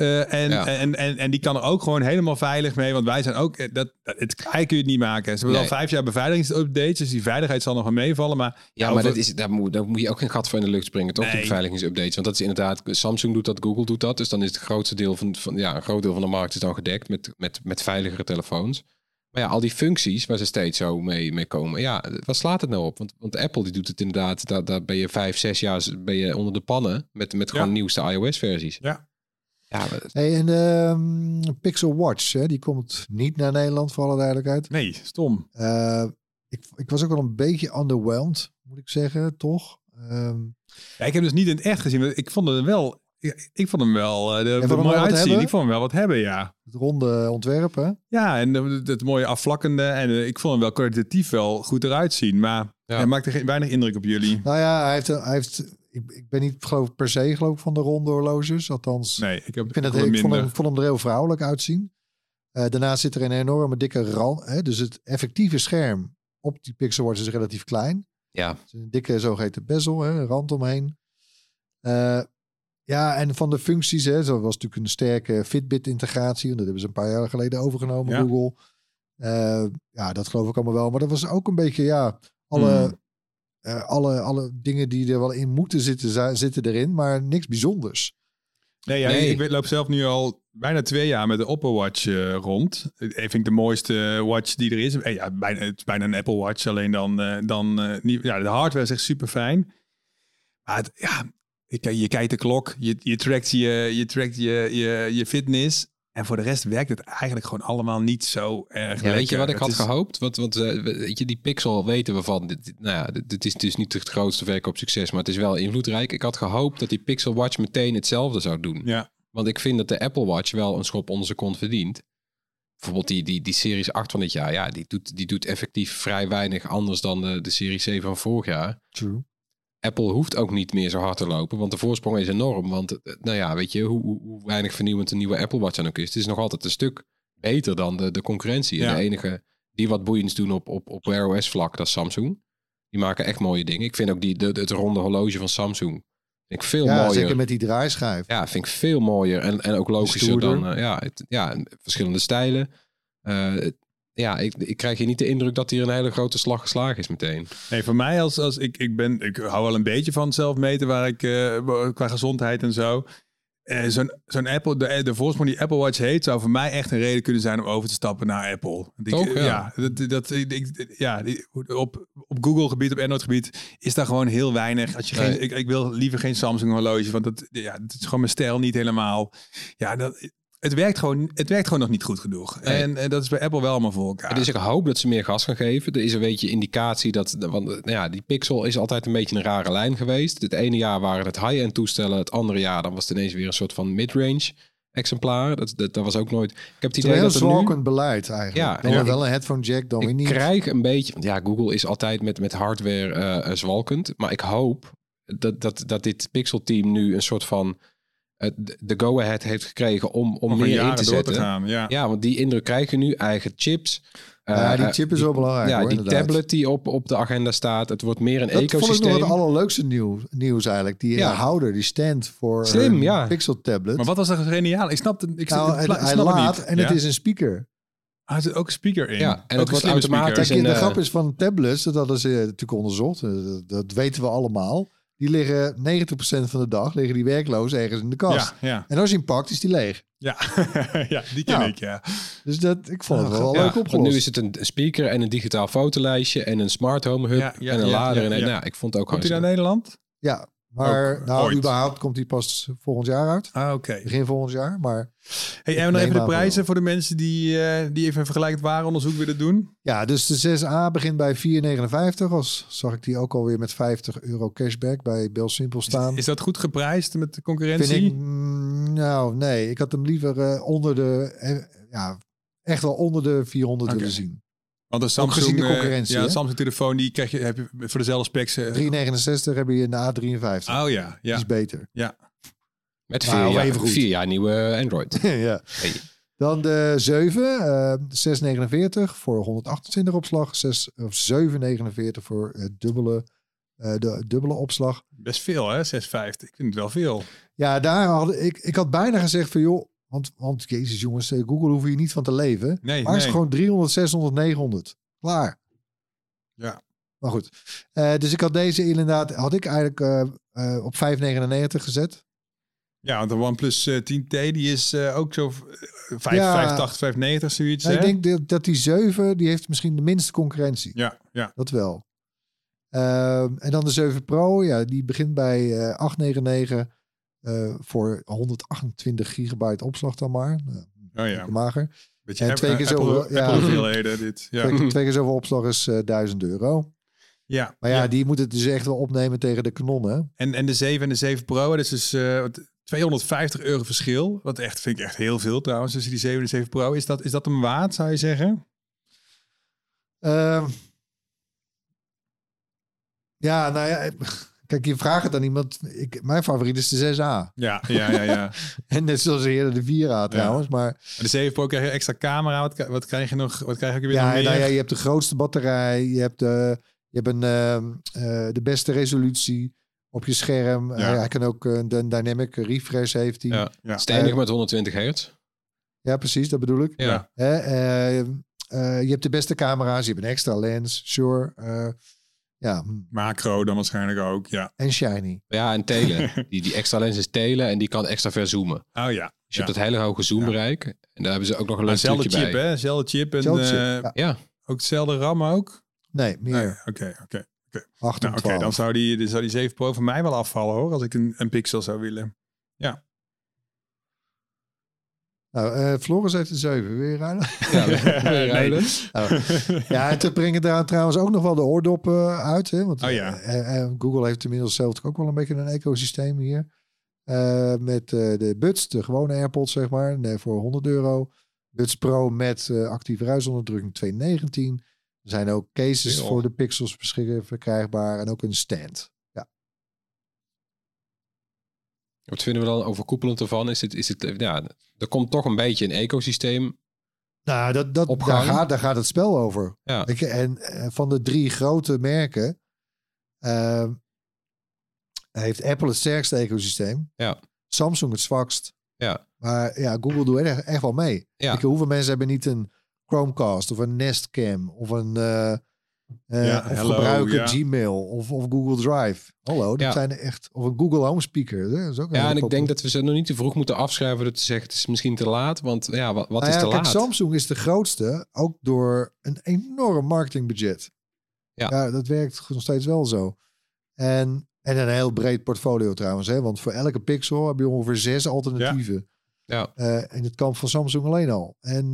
En die kan er ook gewoon helemaal veilig mee. Want wij zijn ook... Eigenlijk kun je het niet maken. Ze hebben al 5 jaar beveiligingsupdates. Dus die veiligheid zal nog wel meevallen. Maar daar moet je ook geen gat voor in de lucht springen, toch? Die beveiligingsupdates. Want dat is inderdaad... Samsung doet dat, Google doet dat. Dus dan is het grootste deel van een groot deel van de markt is dan gedekt met veiligere telefoons. Maar ja, al die functies waar ze steeds zo mee komen. Ja, wat slaat het nou op? Want Apple die doet het inderdaad. Daar ben je 5-6 jaar ben je onder de pannen met gewoon nieuwste iOS-versies. Ja. En de Pixel Watch, hè, die komt niet naar Nederland voor alle duidelijkheid. Nee, stom. Ik was ook wel een beetje underwhelmed, moet ik zeggen, toch? Ik heb dus niet in het echt gezien, maar ik vond hem wel... Ik vond hem wel mooi uitzien. Ik vond hem wel wat hebben, ja. Het ronde ontwerp, hè? Ja, en het mooie afvlakkende. En ik vond hem wel kwalitatief wel goed eruit zien. Maar hij maakte weinig indruk op jullie. Nou ja, hij heeft ik ben niet per se van de ronde horloges. Althans, nee, ik vond hem er heel vrouwelijk uitzien. Daarnaast zit er een enorme dikke rand. Hè, dus het effectieve scherm op die Pixel Watch is relatief klein. Ja. Het is een dikke zogeheten bezel, hè, een rand omheen. En van de functies, hè, zo was natuurlijk een sterke Fitbit-integratie. Dat hebben ze een paar jaar geleden overgenomen, Google. Dat geloof ik allemaal wel. Maar dat was ook een beetje, alle dingen die er wel in moeten zitten erin, maar niks bijzonders. Nee. Ik loop zelf nu al bijna 2 jaar met de Apple Watch rond. Ik vind de mooiste watch die er is. Het is bijna een Apple Watch, alleen dan niet. Ja, de hardware is echt super fijn. Maar je kijkt de klok, je trackt je fitness. En voor de rest werkt het eigenlijk gewoon allemaal niet zo erg lekker. Weet je wat ik had gehoopt? Want weet je, die Pixel weten we van. Dit is dus niet het grootste verkoopsucces, maar het is wel invloedrijk. Ik had gehoopt dat die Pixel Watch meteen hetzelfde zou doen. Ja. Want ik vind dat de Apple Watch wel een schop onder zijn kont verdient. Bijvoorbeeld die Series 8 van dit jaar. Ja, die doet effectief vrij weinig anders dan de Series 7 van vorig jaar. True. Apple hoeft ook niet meer zo hard te lopen, want de voorsprong is enorm. Want weet je, hoe weinig vernieuwend een nieuwe Apple Watch dan ook is. Het is nog altijd een stuk beter dan de concurrentie. Ja. En de enige die wat boeiends doen op Wear OS vlak, dat is Samsung. Die maken echt mooie dingen. Ik vind ook het ronde horloge van Samsung vind ik veel mooier. Zeker met die draaischijf. Ja, vind ik veel mooier en ook logischer dan verschillende stijlen. Ik krijg hier niet de indruk dat hier een hele grote slag geslagen is meteen. Nee, voor mij als ik hou wel een beetje van zelf meten waar ik qua gezondheid en zo. Zo'n Apple, de voorsprong die Apple Watch heeft, zou voor mij echt een reden kunnen zijn om over te stappen naar Apple. Op Google gebied, op Android gebied is daar gewoon heel weinig. Als je ik wil liever geen Samsung horloge, want het is gewoon mijn stijl niet helemaal. Ja, het werkt gewoon nog niet goed genoeg. Nee. En dat is bij Apple wel allemaal voor elkaar. Dus ik hoop dat ze meer gas gaan geven. Er is een beetje indicatie die Pixel is altijd een beetje een rare lijn geweest. Het ene jaar waren het high-end toestellen. Het andere jaar dan was het ineens weer een soort van mid-range exemplaar. Dat was ook nooit. Ik heb het idee heel dat zwalkend beleid eigenlijk. Dan wel een headphone jack, dan weer niet. Ik krijg een beetje. Want Google is altijd met hardware zwalkend. Maar ik hoop dat dit Pixel team nu een soort van de go-ahead heeft gekregen om meer in te zetten. Te gaan, ja, want die indruk krijgen nu eigen chips. Die chip is wel belangrijk. Ja, hoor, die inderdaad. tablet die op de agenda staat. Het wordt meer een ecosysteem. Dat vond ik nog het allerleukste nieuws eigenlijk. Die houder, die stand voor slim, Pixel tablet. Maar wat was er geniaal? Ik snap het. Hij laat en het is een speaker. Er zit ook een speaker in. Ja, en het wordt automatisch. De grap is van tablets, dat hadden ze natuurlijk onderzocht. Dat weten we allemaal. Die liggen 90% van de dag liggen die werkloos ergens in de kast. Ja. En als je hem pakt, is die leeg. Ja, die ken ik, ja. Dus ik vond het wel leuk opgelost. Want nu is het een speaker en een digitaal fotolijstje en een smart home hub en een lader. Ja. Ik vond het ook. Komt hij naar Nederland? Ja, maar überhaupt komt hij pas volgend jaar uit. Oké. Begin volgend jaar, maar... Hey, en nog even de prijzen voor de mensen die even een vergelijkend warenonderzoek willen doen. Ja, dus de 6A begint bij €4,59. Zag ik die ook alweer met €50 cashback bij BelSimpel staan. Is dat goed geprijsd met de concurrentie? Vind ik, nee. Ik had hem liever echt wel onder de 400 willen zien. Want de Samsung, gezien de concurrentie. De Samsung telefoon, die heb je voor dezelfde specs. €3,69 heb je een A53. Oh ja. Die is beter. Ja. Met 4 jaar nieuwe Android. Ja. Hey. Dan de 7, €6,49 voor 128 opslag. €7,49 voor de dubbele opslag. Best veel, hè? 6,50. Ik vind het wel veel. Ja, daar ik had bijna gezegd van joh, want jezus jongens, Google hoef je niet van te leven. Nee, maar het is gewoon 300, 600, 900. Klaar. Ja. Maar goed. Dus ik had deze inderdaad, eigenlijk op €5,99 gezet. Ja, want de OnePlus 10T, die is ook zo 5,85, 5,90 zoiets. Ja, ik denk dat die 7, die heeft misschien de minste concurrentie. Ja. Dat wel. En dan de 7 Pro, ja, die begint bij €8,99 voor 128 gigabyte opslag dan maar. Mager. Beetje en twee keer zoveel hoeveelheden dit. Ja. Twee keer zoveel opslag is €1.000. Ja. Maar die moet het dus echt wel opnemen tegen de kanonnen. En de 7 en de 7 Pro, dat is dus €250 verschil. Wat vind ik echt heel veel trouwens tussen die 7 en de 7 Pro. Is dat hem waard, zou je zeggen? kijk, je vraagt het aan iemand. Mijn favoriet is de 6A. Ja. En net zoals eerder de 4A trouwens. Maar De 7 Pro krijg je extra camera. Wat krijg je nog? Wat krijg je weer ja, nog meer? nou ja, je hebt de grootste batterij. Je hebt de beste resolutie op je scherm. Hij kan ook een dynamic refresh heeft hij. Ja. Steenig met 120 hertz. Ja, precies, dat bedoel ik. Ja. Je hebt de beste camera's. Je hebt een extra lens, sure. Macro dan waarschijnlijk ook, ja. En shiny. Ja, en telen. die extra lens is telen en die kan extra ver zoomen. Oh ja. Dus je hebt dat hele hoge zoombereik. En daar hebben ze ook nog een leuk Zelfde trucje chip, bij. hè? Zelfde chip. En Ja. ook hetzelfde RAM ook? Nee, meer. Oké. 8 en 12. Oké, dan zou die 7 Pro voor mij wel afvallen, hoor. Als ik een Pixel zou willen. Ja. Nou, Floris heeft een 7. Wil je ruilen? Ja, weer ruilen. Ja, en te brengen daar trouwens ook nog wel de oordoppen uit. Hè? Want Google heeft inmiddels zelf ook wel een beetje een ecosysteem hier. Met de Buds, de gewone AirPods, zeg maar, voor €100. Buds Pro met actieve ruisonderdrukking $219. Er zijn ook cases voor de Pixels verkrijgbaar en ook een stand. Ja. Wat vinden we dan overkoepelend ervan? Er komt toch een beetje een ecosysteem. Nou, daar gaat het spel over. Ja. Weet je? En van de 3 grote merken heeft Apple het sterkste ecosysteem. Ja. Samsung het zwakst. Ja. Maar ja, Google doet echt wel mee. Ja. Weet je, hoeveel mensen hebben niet een Chromecast of een Nest Cam of een gebruiken Gmail of Google Drive. Hallo, dat zijn er echt. Of een Google Home Speaker. Dat is ook ik denk dat we ze nog niet te vroeg moeten afschrijven door te zeggen het is misschien te laat. Want ja, wat is te kijk, laat? Samsung is de grootste, ook door een enorm marketingbudget. Ja, dat werkt nog steeds wel zo. En een heel breed portfolio trouwens. Hè? Want voor elke Pixel heb je ongeveer 6 alternatieven. Ja. In het kamp van Samsung alleen al. En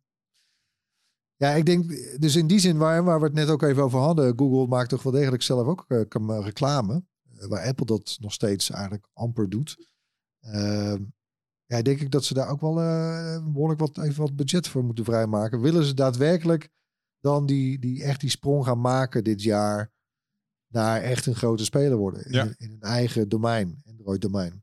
ik denk, dus in die zin waar we het net ook even over hadden, Google maakt toch wel degelijk zelf ook reclame. Waar Apple dat nog steeds eigenlijk amper doet. Denk ik dat ze daar ook wel behoorlijk wat budget voor moeten vrijmaken. Willen ze daadwerkelijk dan die sprong gaan maken dit jaar naar echt een grote speler worden. In een eigen domein, Android domein.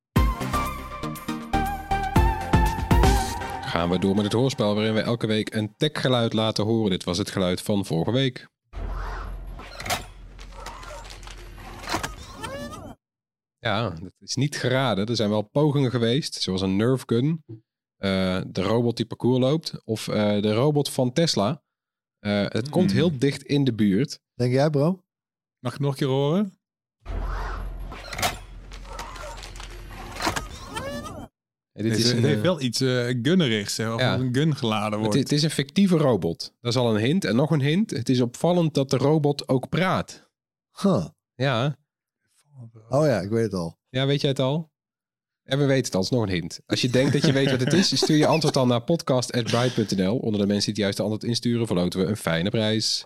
Gaan we door met het hoorspel waarin we elke week een techgeluid laten horen. Dit was het geluid van vorige week. Ja, dat is niet geraden. Er zijn wel pogingen geweest, zoals een Nerf gun, de robot die parcours loopt, of de robot van Tesla. Het komt heel dicht in de buurt. Denk jij, bro? Mag ik het nog een keer horen? Het heeft wel iets gunnerigs, of een gun geladen wordt. Het is een fictieve robot. Dat is al een hint. En nog een hint. Het is opvallend dat de robot ook praat. Huh. Ja. Oh ja, ik weet het al. Ja, weet jij het al? En we weten het al. Het is nog een hint. Als je denkt dat je weet wat het is, stuur je antwoord dan naar podcast@bright.nl. Onder de mensen die het juiste antwoord insturen, verloten we een fijne prijs.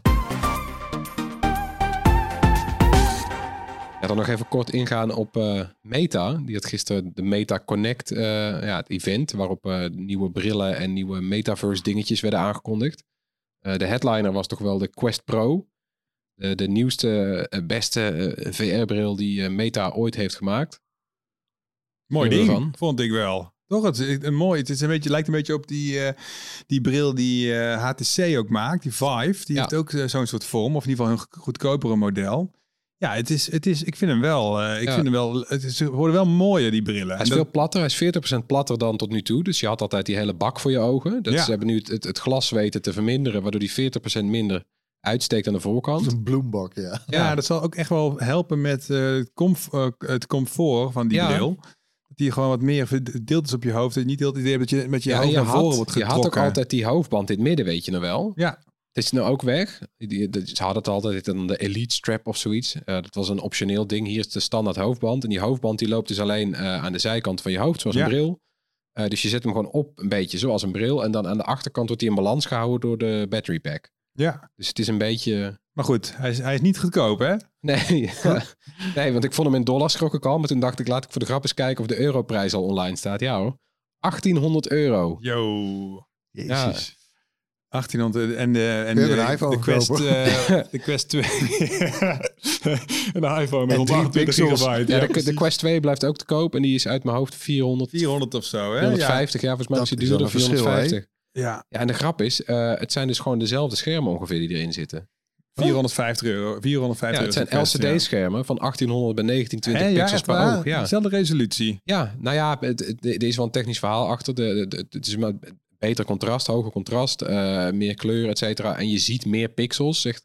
Ja, dan nog even kort ingaan op Meta. Die had gisteren de Meta Connect, het event, waarop nieuwe brillen en nieuwe Metaverse dingetjes werden aangekondigd. De headliner was toch wel de Quest Pro. De nieuwste, beste VR-bril die Meta ooit heeft gemaakt. Mooi ding, vond ik wel. Toch, het is lijkt een beetje op die bril die HTC ook maakt, die Vive. Die heeft ook zo'n soort vorm, of in ieder geval een goedkopere model. Ja, het is. Ik vind hem wel. Ze worden wel mooier, die brillen. Hij is veel platter. Hij is 40% platter dan tot nu toe. Dus je had altijd die hele bak voor je ogen. Dus ze hebben nu het glas weten te verminderen, waardoor die 40% minder uitsteekt aan de voorkant. Een bloembak, ja. Ja, dat zal ook echt wel helpen met het comfort van die bril. Dat die gewoon wat meer deelt is op je hoofd. Niet heel het idee dat je met je hoofd naar voren wordt getrokken. Je had ook altijd die hoofdband in het midden, weet je nog wel? Ja. Het is nu ook weg. Ze hadden het altijd de Elite Strap of zoiets. Dat was een optioneel ding. Hier is de standaard hoofdband. En die hoofdband die loopt dus alleen aan de zijkant van je hoofd, zoals een bril. Dus je zet hem gewoon op een beetje zoals een bril. En dan aan de achterkant wordt hij in balans gehouden door de battery pack. Ja. Dus het is een beetje... Maar goed, hij is niet goedkoop, hè? Nee. Nee, want ik vond hem in dollars schrok ik al. Maar toen dacht ik, laat ik voor de grap eens kijken of de europrijs al online staat. Ja hoor. €1800. Yo. Jezus. Ja. 1800 en de iPhone Quest 2. Een iPhone met En 128 pixels. gigabyte. Ja, Ja, de Quest 2 blijft ook te koop. En die is uit mijn hoofd 400, 400 of zo, hè? 450. Ja, volgens mij is Dat die is duurder, wel een verschil, 450. Ja, Ja, en de grap is, het zijn dus gewoon dezelfde schermen ongeveer die erin zitten. €450. €450 Ja, het zijn LCD-schermen van 1800 bij 1920 ja, pixels echt per waar? oog. Ja. Dezelfde resolutie. Ja, nou ja, er is wel een technisch verhaal achter. Het is maar beter contrast, hoger contrast, meer kleur, et cetera. En je ziet meer pixels, zegt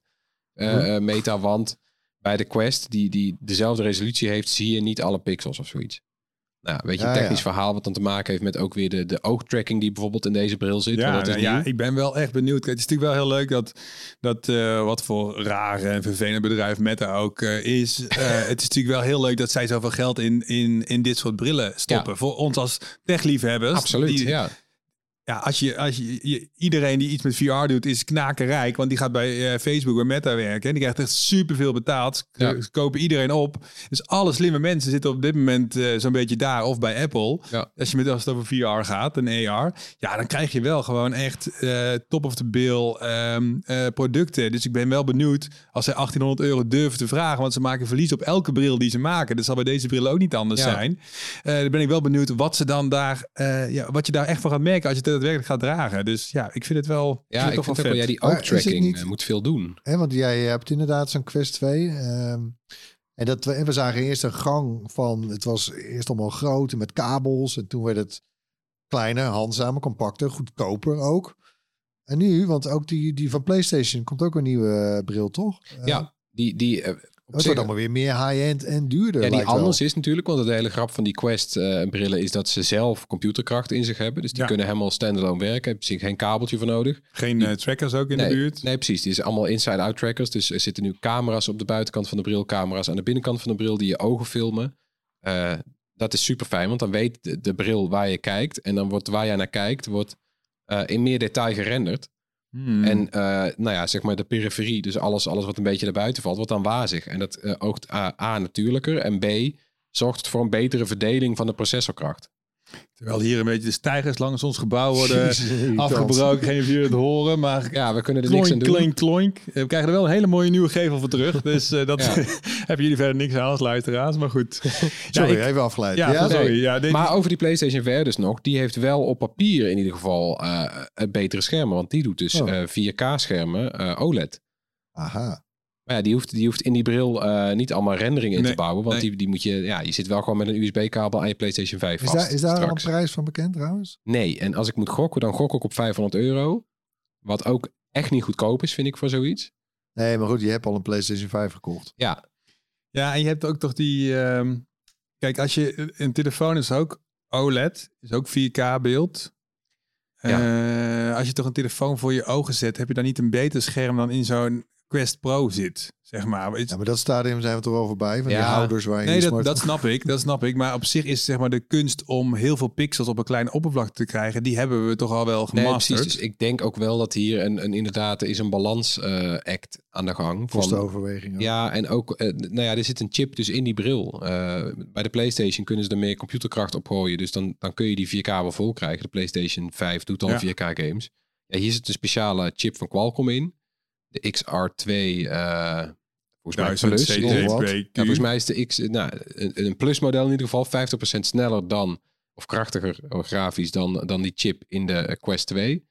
Meta. Want bij de Quest, die dezelfde resolutie heeft, zie je niet alle pixels of zoiets. Nou, weet je, een technisch verhaal wat dan te maken heeft met ook weer de oogtracking die bijvoorbeeld in deze bril zit. Ja, want dat is ja, nieuw. ik ben wel echt benieuwd. Het is natuurlijk wel heel leuk dat wat voor rare en vervelende bedrijf Meta ook is. Het is natuurlijk wel heel leuk dat zij zoveel geld in dit soort brillen stoppen. Ja. Voor ons als techliefhebbers. Absoluut, ja. Ja, als je iedereen die iets met VR doet, is knakenrijk. Want die gaat bij Facebook, bij Meta werken. En die krijgt echt superveel betaald. Ja. Ze kopen iedereen op. Dus alle slimme mensen zitten op dit moment zo'n beetje daar. Of bij Apple. Ja. Als het over VR gaat, en AR. Ja, dan krijg je wel gewoon echt top of the bill producten. Dus ik ben wel benieuwd als zij €1800 durven te vragen. Want ze maken verlies op elke bril die ze maken. Dat zal bij deze brillen ook niet anders zijn. Dan ben ik wel benieuwd wat ze dan daar, wat je daar echt van gaat merken als je het daadwerkelijk gaat dragen. Dus ja, ik vind het wel. Ja, ik toch vind wel ook wel, vet. die Maar is het oogtracking niet- moet veel doen. Want jij hebt inderdaad zo'n Quest 2. En we zagen eerst een gang van... Het was eerst allemaal groot en met kabels. En toen werd het kleiner, handzamer, compacter, goedkoper ook. En nu, want ook die van PlayStation komt ook een nieuwe bril, toch? Ja, die op Het zich, wordt allemaal weer meer high-end en duurder. ja, die lijkt wel. anders is natuurlijk, want de hele grap van die Quest brillen is dat ze zelf computerkracht in zich hebben. Dus die Ja. kunnen helemaal standalone werken. Heb je geen kabeltje voor nodig. Geen trackers ook in de buurt. Nee, precies. Die is allemaal inside-out trackers. Dus er zitten nu camera's op de buitenkant van de bril, camera's aan de binnenkant van de bril die je ogen filmen. Dat is super fijn, want dan weet de bril waar je kijkt. En dan wordt waar jij naar kijkt, wordt in meer detail gerenderd. En nou ja, zeg maar de periferie, dus alles wat een beetje naar buiten valt, wordt dan wazig. En dat oogt A natuurlijker en B zorgt het voor een betere verdeling van de processorkracht. Terwijl hier een beetje de stijgers langs ons gebouw worden afgebroken. Geen of jullie het horen, maar Ja, we kunnen er niks aan kloink, doen. kloink, kloink. We krijgen er wel een hele mooie nieuwe gevel voor terug. Dus dat Ja. hebben jullie verder niks aan als luisteraars. Maar goed. Sorry, ja, even afgeleid. ja, sorry. Nee. Ja, Maar over die PlayStation VR dus nog, die heeft wel op papier in ieder geval betere schermen. Want die doet dus 4K-schermen OLED. Aha. Maar ja, die hoeft in die bril niet allemaal rendering in te Nee, bouwen. Want nee. die moet je zit wel gewoon met een USB-kabel aan je PlayStation 5 Is vast. daar al een straks. prijs van bekend trouwens? Nee, en als ik moet gokken, dan gok ik op €500. Wat ook echt niet goedkoop is, vind ik, voor zoiets. Nee, maar goed, je hebt al een PlayStation 5 gekocht. Ja, Ja, en je hebt ook toch die... kijk, als je een telefoon is ook OLED, is ook 4K beeld. Als je toch een telefoon voor je ogen zet, heb je dan niet een beter scherm dan in zo'n Quest Pro zit, zeg maar. Ja, maar dat stadium zijn we toch wel voorbij. Van die Ja. houders waar je Nee, je dat smartphone- snap ik. Maar op zich is zeg maar de kunst om heel veel pixels op een kleine oppervlakte te krijgen, die hebben we toch al wel nee, gemasterd. precies. Dus ik denk ook wel dat hier inderdaad er is een balans act aan de gang. Kostenoverweging. ook. Ja, en ook, nou ja, er zit een chip dus in die bril. Bij de PlayStation kunnen ze er meer computerkracht op gooien. Dus dan kun je die 4K wel vol krijgen. De PlayStation 5 doet al Ja. 4K games. Ja, hier zit een speciale chip van Qualcomm in. De XR2, volgens mij Plus. Ja, volgens mij is de een Plus model in ieder geval 50% sneller dan, of krachtiger grafisch dan die chip in de Quest 2.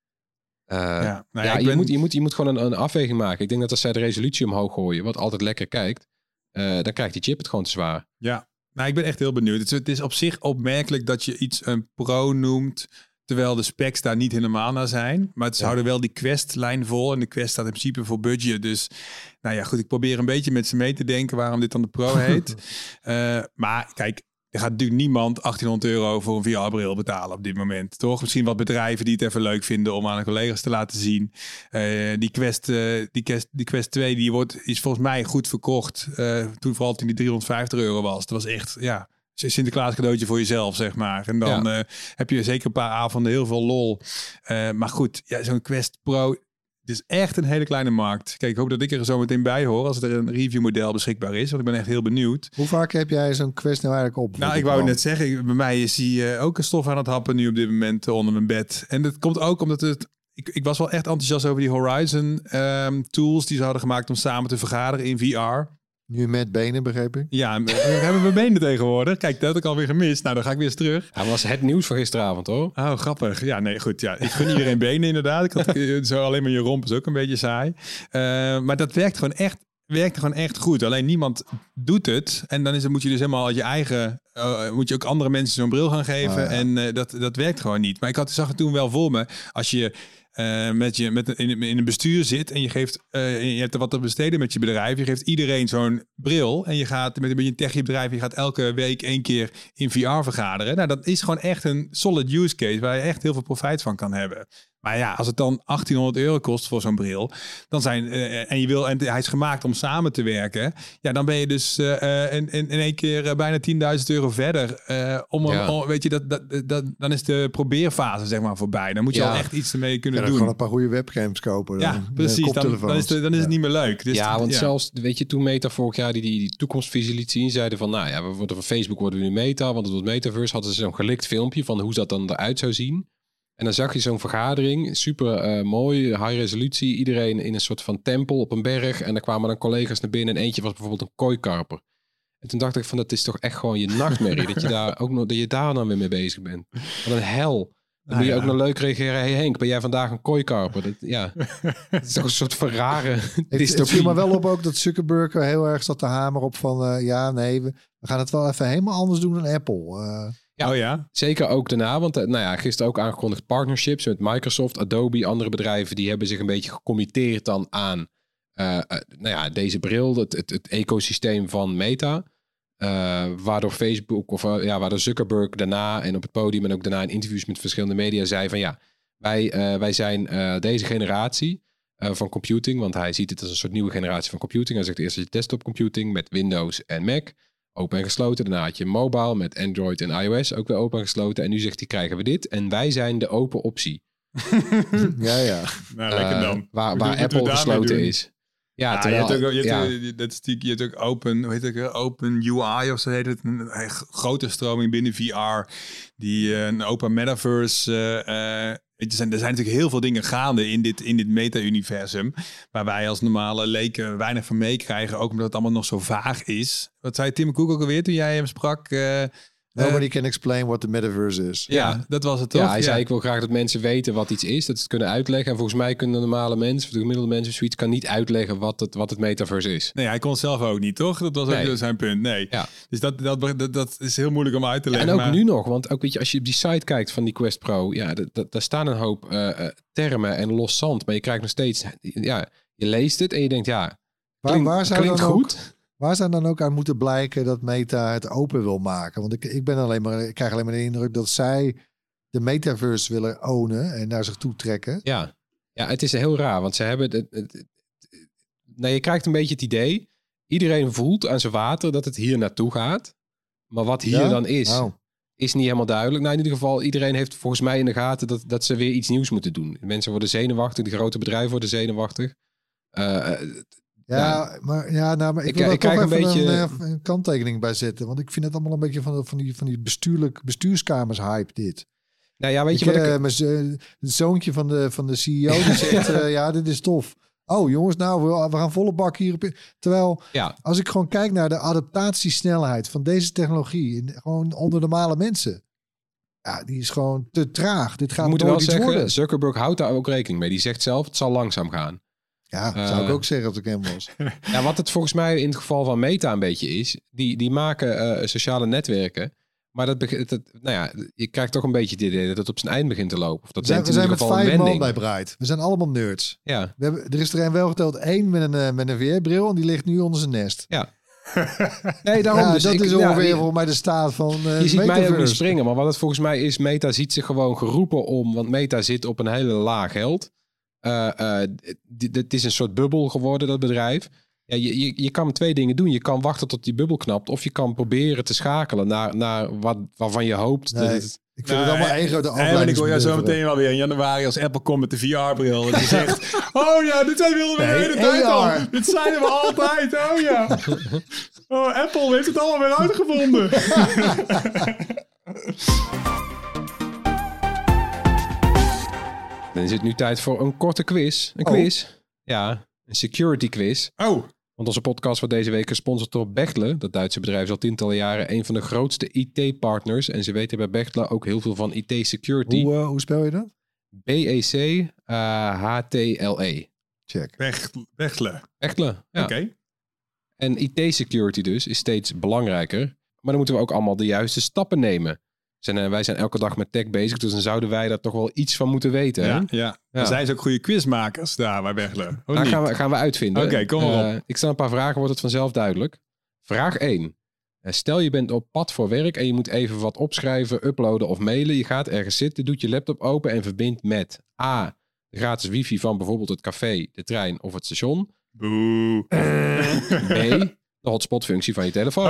Je moet gewoon een afweging maken. Ik denk dat als zij de resolutie omhoog gooien, wat altijd lekker kijkt, dan krijgt die chip het gewoon te zwaar. Ja, nou, ik ben echt heel benieuwd. Het is op zich opmerkelijk dat je iets een Pro noemt, terwijl de specs daar niet helemaal naar zijn. Maar ze houden wel die Quest-lijn vol. En de Quest staat in principe voor budget. Dus nou ja, goed, ik probeer een beetje met ze mee te denken waarom dit dan de Pro heet. Maar kijk, er gaat natuurlijk niemand €1800 voor een VR-bril betalen op dit moment, toch? Misschien wat bedrijven die het even leuk vinden om aan hun collega's te laten zien. Die Quest 2 is volgens mij goed verkocht. Vooral toen die €350 was. Dat was echt, ja, Sinterklaas cadeautje voor jezelf, zeg maar. En dan heb je zeker een paar avonden heel veel lol. Maar goed, ja, zo'n Quest Pro, het is echt een hele kleine markt. Kijk, ik hoop dat ik er zo meteen bij hoor als er een reviewmodel beschikbaar is. Want ik ben echt heel benieuwd. Hoe vaak heb jij zo'n Quest nou eigenlijk op? Nou, ik wou net zeggen, bij mij is hij ook een stof aan het happen nu op dit moment onder mijn bed. En dat komt ook omdat ik was wel echt enthousiast over die Horizon tools die ze hadden gemaakt om samen te vergaderen in VR. Nu met benen, begreep ik. Ja, we hebben mijn benen tegenwoordig. Kijk, dat had ik alweer gemist. Nou, dan ga ik weer eens terug. Hij was het nieuws van gisteravond, hoor. Oh, grappig. Ja, nee, goed. Ja, ik gun iedereen benen inderdaad. Ik had zo alleen maar je romp is ook een beetje saai. Maar dat werkte gewoon echt goed. Alleen niemand doet het. En dan moet je dus helemaal je eigen... moet je ook andere mensen zo'n bril gaan geven. Ja. En dat werkt gewoon niet. Maar zag het toen wel voor me. Als je in een bestuur zit en je hebt er wat te besteden met je bedrijf. Je geeft iedereen zo'n bril en je gaat met een beetje een techie bedrijf. Je gaat elke week 1 keer in VR vergaderen. Nou, dat is gewoon echt een solid use case waar je echt heel veel profijt van kan hebben. Maar ja, als het dan €1800 kost voor zo'n bril, dan en hij is gemaakt om samen te werken, ja, dan ben je dus in 1 keer bijna €10.000 verder. Weet je, dan is de probeerfase zeg maar voorbij. Dan moet je al echt iets ermee kunnen doen. Gewoon een paar goede webcams kopen. Ja, precies. Dan is het niet meer leuk. Dus zelfs, weet je, toen Meta vorig jaar die toekomstvisie liet zien, zeiden van, nou ja, van Facebook worden we nu Meta, want het wordt Metaverse. Hadden ze zo'n gelikt filmpje van hoe dat dan eruit zou zien. En dan zag je zo'n vergadering, super mooi, high resolutie. Iedereen in een soort van tempel op een berg. En daar kwamen dan collega's naar binnen. En eentje was bijvoorbeeld een kooikarper. En toen dacht ik van, dat is toch echt gewoon je nachtmerrie. dat je daar dan weer mee bezig bent. Wat een hel. Dan moet je ook nog leuk reageren. Hey Henk, ben jij vandaag een kooikarper? Het is toch een soort van rare dystopie. Het viel me wel op ook dat Zuckerberg heel erg zat te hameren op van... we gaan het wel even helemaal anders doen dan Apple. Zeker ook daarna. Want gisteren ook aangekondigd partnerships met Microsoft, Adobe, andere bedrijven. Die hebben zich een beetje gecommitteerd dan aan deze bril. Het ecosysteem van Meta. Waardoor Facebook waardoor Zuckerberg daarna en op het podium en ook daarna in interviews met verschillende media zei van wij zijn deze generatie van computing. Want hij ziet het als een soort nieuwe generatie van computing. Hij zegt eerst je desktop computing met Windows en Mac. Open en gesloten. Daarna had je mobile met Android en iOS ook weer open en gesloten. En nu zegt hij, krijgen we dit. En wij zijn de open optie. Ja. Nou, lekker dan. Waar Apple gesloten is. Ja, terwijl, je hebt ook open, hoe heet het, open UI of zo heet het. Een grote stroming binnen VR. Die een open metaverse... er zijn natuurlijk heel veel dingen gaande in dit meta-universum. Waar wij als normale leken weinig van meekrijgen. Ook omdat het allemaal nog zo vaag is. Wat zei Tim Cook ook alweer toen jij hem sprak? Nobody can explain what the metaverse is. Ja, dat was het toch? Ja, hij zei ik wil graag dat mensen weten wat iets is. Dat ze het kunnen uitleggen. En volgens mij kunnen de normale mensen, of de gemiddelde mensen zoiets, kan niet uitleggen wat het metaverse is. Nee, hij kon het zelf ook niet, toch? Dat was ook zijn punt. Nee. Ja. Dus dat is heel moeilijk om uit te leggen. En ook nu nog, want ook weet je, als je op die site kijkt van die Quest Pro, daar staan een hoop termen en los zand. Maar je krijgt nog steeds, je leest het en je denkt, klinkt goed. Waar zou dan ook aan moeten blijken dat Meta het open wil maken? Want ik krijg alleen maar de indruk dat zij de metaverse willen ownen en naar zich toe trekken. Ja, het is heel raar, want ze hebben je krijgt een beetje het idee, iedereen voelt aan zijn water dat het hier naartoe gaat. Maar wat hier dan is niet helemaal duidelijk. Nou, in ieder geval, iedereen heeft volgens mij in de gaten dat ze weer iets nieuws moeten doen. Mensen worden zenuwachtig, de grote bedrijven worden zenuwachtig. Maar ik wil er toch even een kanttekening bij zetten. Want ik vind het allemaal een beetje van die bestuurskamers hype dit. Nou ja, weet je wat ik... Mijn zoontje van de CEO die zegt, dit is tof. Oh jongens, we gaan volle bak hierop. Terwijl, als ik gewoon kijk naar de adaptatiesnelheid van deze technologie, gewoon onder normale mensen. Ja, die is gewoon te traag. Dit gaat nooit iets worden. Zuckerberg houdt daar ook rekening mee. Die zegt zelf, het zal langzaam gaan. Ja, zou ik ook zeggen als ik hem was. Ja, wat het volgens mij in het geval van Meta een beetje is, die maken sociale netwerken, maar je krijgt toch een beetje het idee dat het op zijn eind begint te lopen. Of dat we zijn met 5 man bij Breit. We zijn allemaal nerds. Ja. Er is er een wel geteld 1 met een VR-bril en die ligt nu onder zijn nest. Ja. Nee, daarom dus. Dat is ongeveer voor mij de staat van je ziet mij ook niet springen, maar wat het volgens mij is, Meta ziet zich gewoon geroepen om, want Meta zit op een hele laag geld. Het is een soort bubbel geworden, dat bedrijf. Ja, je kan 2 dingen doen. Je kan wachten tot die bubbel knapt, of je kan proberen te te naar waarvan je hoopt. Nee, ik vind het allemaal één grote afleiding. Ik hoor jou zo meteen wel weer in januari als Apple komt met de VR-bril. En je zegt, dit wilden we de hele tijd al. Dit zeiden we altijd. Oh ja. Oh, Apple heeft het allemaal weer uitgevonden. Dan is het nu tijd voor een korte quiz. Quiz. Ja, een security quiz. Oh. Want onze podcast wordt deze week gesponsord door Bechtle. Dat Duitse bedrijf is al tientallen jaren een van de grootste IT-partners. En ze weten bij Bechtle ook heel veel van IT-security. Hoe spel je dat? B-E-C-H-T-L-E. Check. Bechtle. Bechtle, ja. Oké. En IT-security dus is steeds belangrijker. Maar dan moeten we ook allemaal de juiste stappen nemen. Wij zijn elke dag met tech bezig, dus dan zouden wij daar toch wel iets van moeten weten. Hè? Ja. Dan zijn ze ook goede quizmakers daar bij Bechtle. Daar gaan we uitvinden. Oké, kom maar op. Ik stel een paar vragen, wordt het vanzelf duidelijk. Vraag 1. Stel je bent op pad voor werk en je moet even wat opschrijven, uploaden of mailen. Je gaat ergens zitten, doet je laptop open en verbindt met A. de gratis wifi van bijvoorbeeld het café, de trein of het station. Boe. B. de hotspot-functie van je telefoon.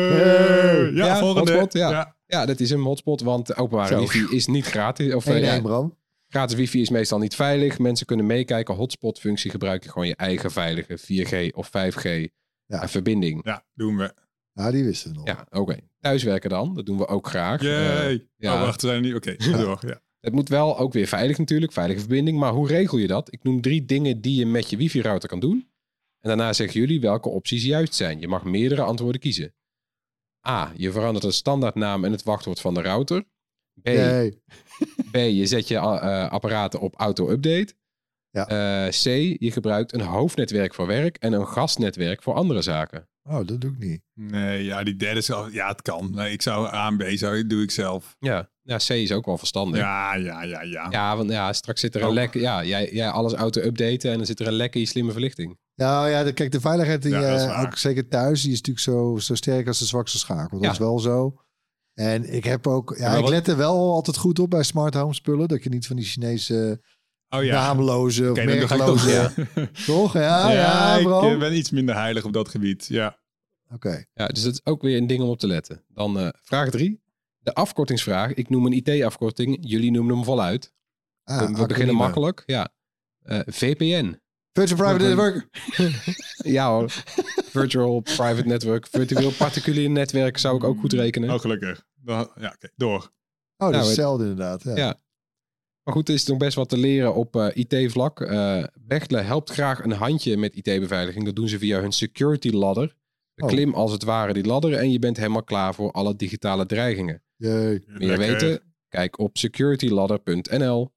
Ja, volgende. Hotspot, ja, dat is een hotspot, want openbare wifi is niet gratis. Of, Bram. Gratis wifi is meestal niet veilig. Mensen kunnen meekijken. Hotspot-functie gebruik je gewoon je eigen veilige 4G of 5G verbinding. Ja, doen we. Ja, die wisten we nog. Ja, oké. Thuiswerken dan, dat doen we ook graag. Wacht, we zijn niet. Oké, door. Ja. Het moet wel ook weer veilig natuurlijk, veilige verbinding. Maar hoe regel je dat? Ik noem 3 dingen die je met je wifi-router kan doen. En daarna zeggen jullie welke opties juist zijn. Je mag meerdere antwoorden kiezen. A. Je verandert de standaardnaam en het wachtwoord van de router. B. Je zet je apparaten op auto-update. Ja. C. Je gebruikt een hoofdnetwerk voor werk en een gastnetwerk voor andere zaken. Oh, dat doe ik niet. Nee, die derde is al... Ja, het kan. Nee, ik zou A en B doe ik zelf. Ja, C is ook wel verstandig. Ja. Ja, want straks zit er een lek... Ja, jij alles auto-updaten en dan zit er een lek in je slimme verlichting. Nou ja, kijk, de veiligheid, ook zeker thuis, die is natuurlijk zo sterk als de zwakste schakel. Dat is wel zo. En ik heb ook... ik let er wel altijd goed op bij smart home spullen. Dat je niet van die Chinese... naamloze of merkloze... Toch? Ja, ik ben iets minder heilig op dat gebied. Ja. Oké. Ja, dus dat is ook weer een ding om op te letten. Dan vraag 3. De afkortingsvraag. Ik noem een IT-afkorting. Jullie noemen hem voluit. We beginnen makkelijk. Ja. VPN. Virtual Private Network. Ja hoor. Virtual Private Network. Virtueel particulier netwerk zou ik ook goed rekenen. Oh, gelukkig. Ja, oké. Door. Oh, dat is hetzelfde inderdaad. Ja. Maar goed, er is nog best wat te leren op IT-vlak. Bechtle helpt graag een handje met IT-beveiliging. Dat doen ze via hun security ladder. Klim als het ware die ladder en je bent helemaal klaar voor alle digitale dreigingen. Jee. Meer weten? Kijk op securityladder.nl.